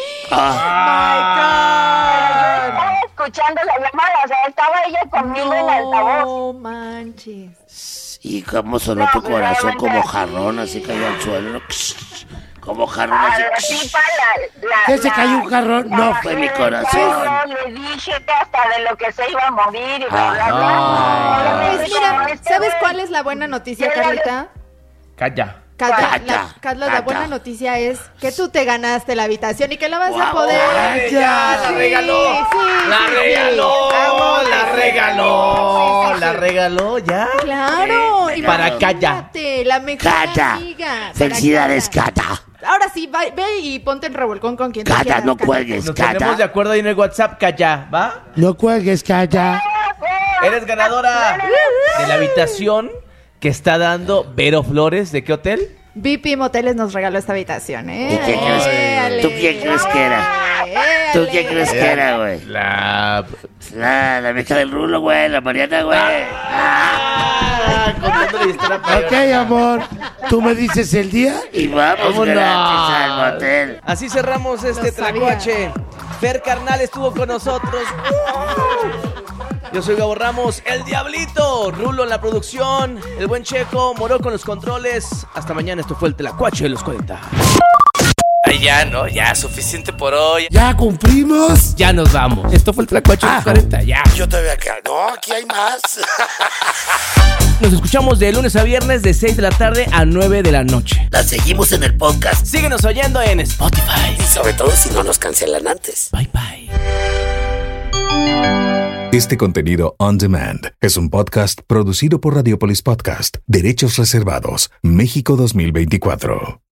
Ah. Pero yo estaba escuchando la llamada, o sea, estaba ella conmigo en el altavoz. No manches. Y cómo sonó No, tu pues, corazón realmente como así. jarrón, así cayó al suelo. ¿No? Como jarrón A así. la tipa, la, la, ¿Qué se la- cayó un jarrón? la No, bajé fue mi del corazón. carro, le dije que hasta de lo que se iba a morir y bla, bla, Ah, bla. no. Obviamente, Pues mira, como este ¿sabes güey- cuál es la buena noticia, Yo le- Carlita? Calla. Carla, Cata, la, Carla, la Cata. buena noticia es que tú te ganaste la habitación y que la vas a Guau. poder. Ay, ya, la Sí, regaló. sí, La sí, sí. regaló. Aguante. La regaló. La regaló, ya. Claro. Sí, Y para imagínate, la mejor Cata. amiga. para Felicidades, Cata. Cata. Ahora sí, va- ve y ponte en revolcón con quien te Cata, quieras, no Cata. cuelgues, Nos ponemos de Cata. acuerdo ahí en el WhatsApp, calla, ¿va? No cuelgues, calla. Eres ganadora de la habitación que está dando Vero Flores. ¿De qué hotel? V P Moteles nos regaló esta habitación, ¿eh? ¿Y qué crees? Éale. ¿Tú quién crees que era? ¿Tú Éale. quién crees que era, güey? La... La, la vieja del rulo, güey, la Mariana, güey. Ah, contándole la historia para- Ok, amor. Tú me dices el día. Y vamos Vámonos. gratis al motel. Así cerramos este Lo sabía. tlacuache. Fer Carnal estuvo con nosotros. Yo soy Gabo Ramos, el Diablito, Rulo en la producción, el buen Checo, Moró con los controles. Hasta mañana, esto fue el Tlacuache de los cuarenta. Ay, ya, ¿no? Ya, suficiente por hoy. Ya cumplimos. Ya nos vamos. Esto fue el Tlacuache de los cuarenta, ya. Yo todavía acá. No, aquí hay más. Nos escuchamos de lunes a viernes de seis de la tarde a nueve de la noche. La seguimos en el podcast. Síguenos oyendo en Spotify. Y sobre todo si no nos cancelan antes. Bye, bye. Este contenido on demand es un podcast producido por Radiopolis Podcast, Derechos Reservados, México dos mil veinticuatro.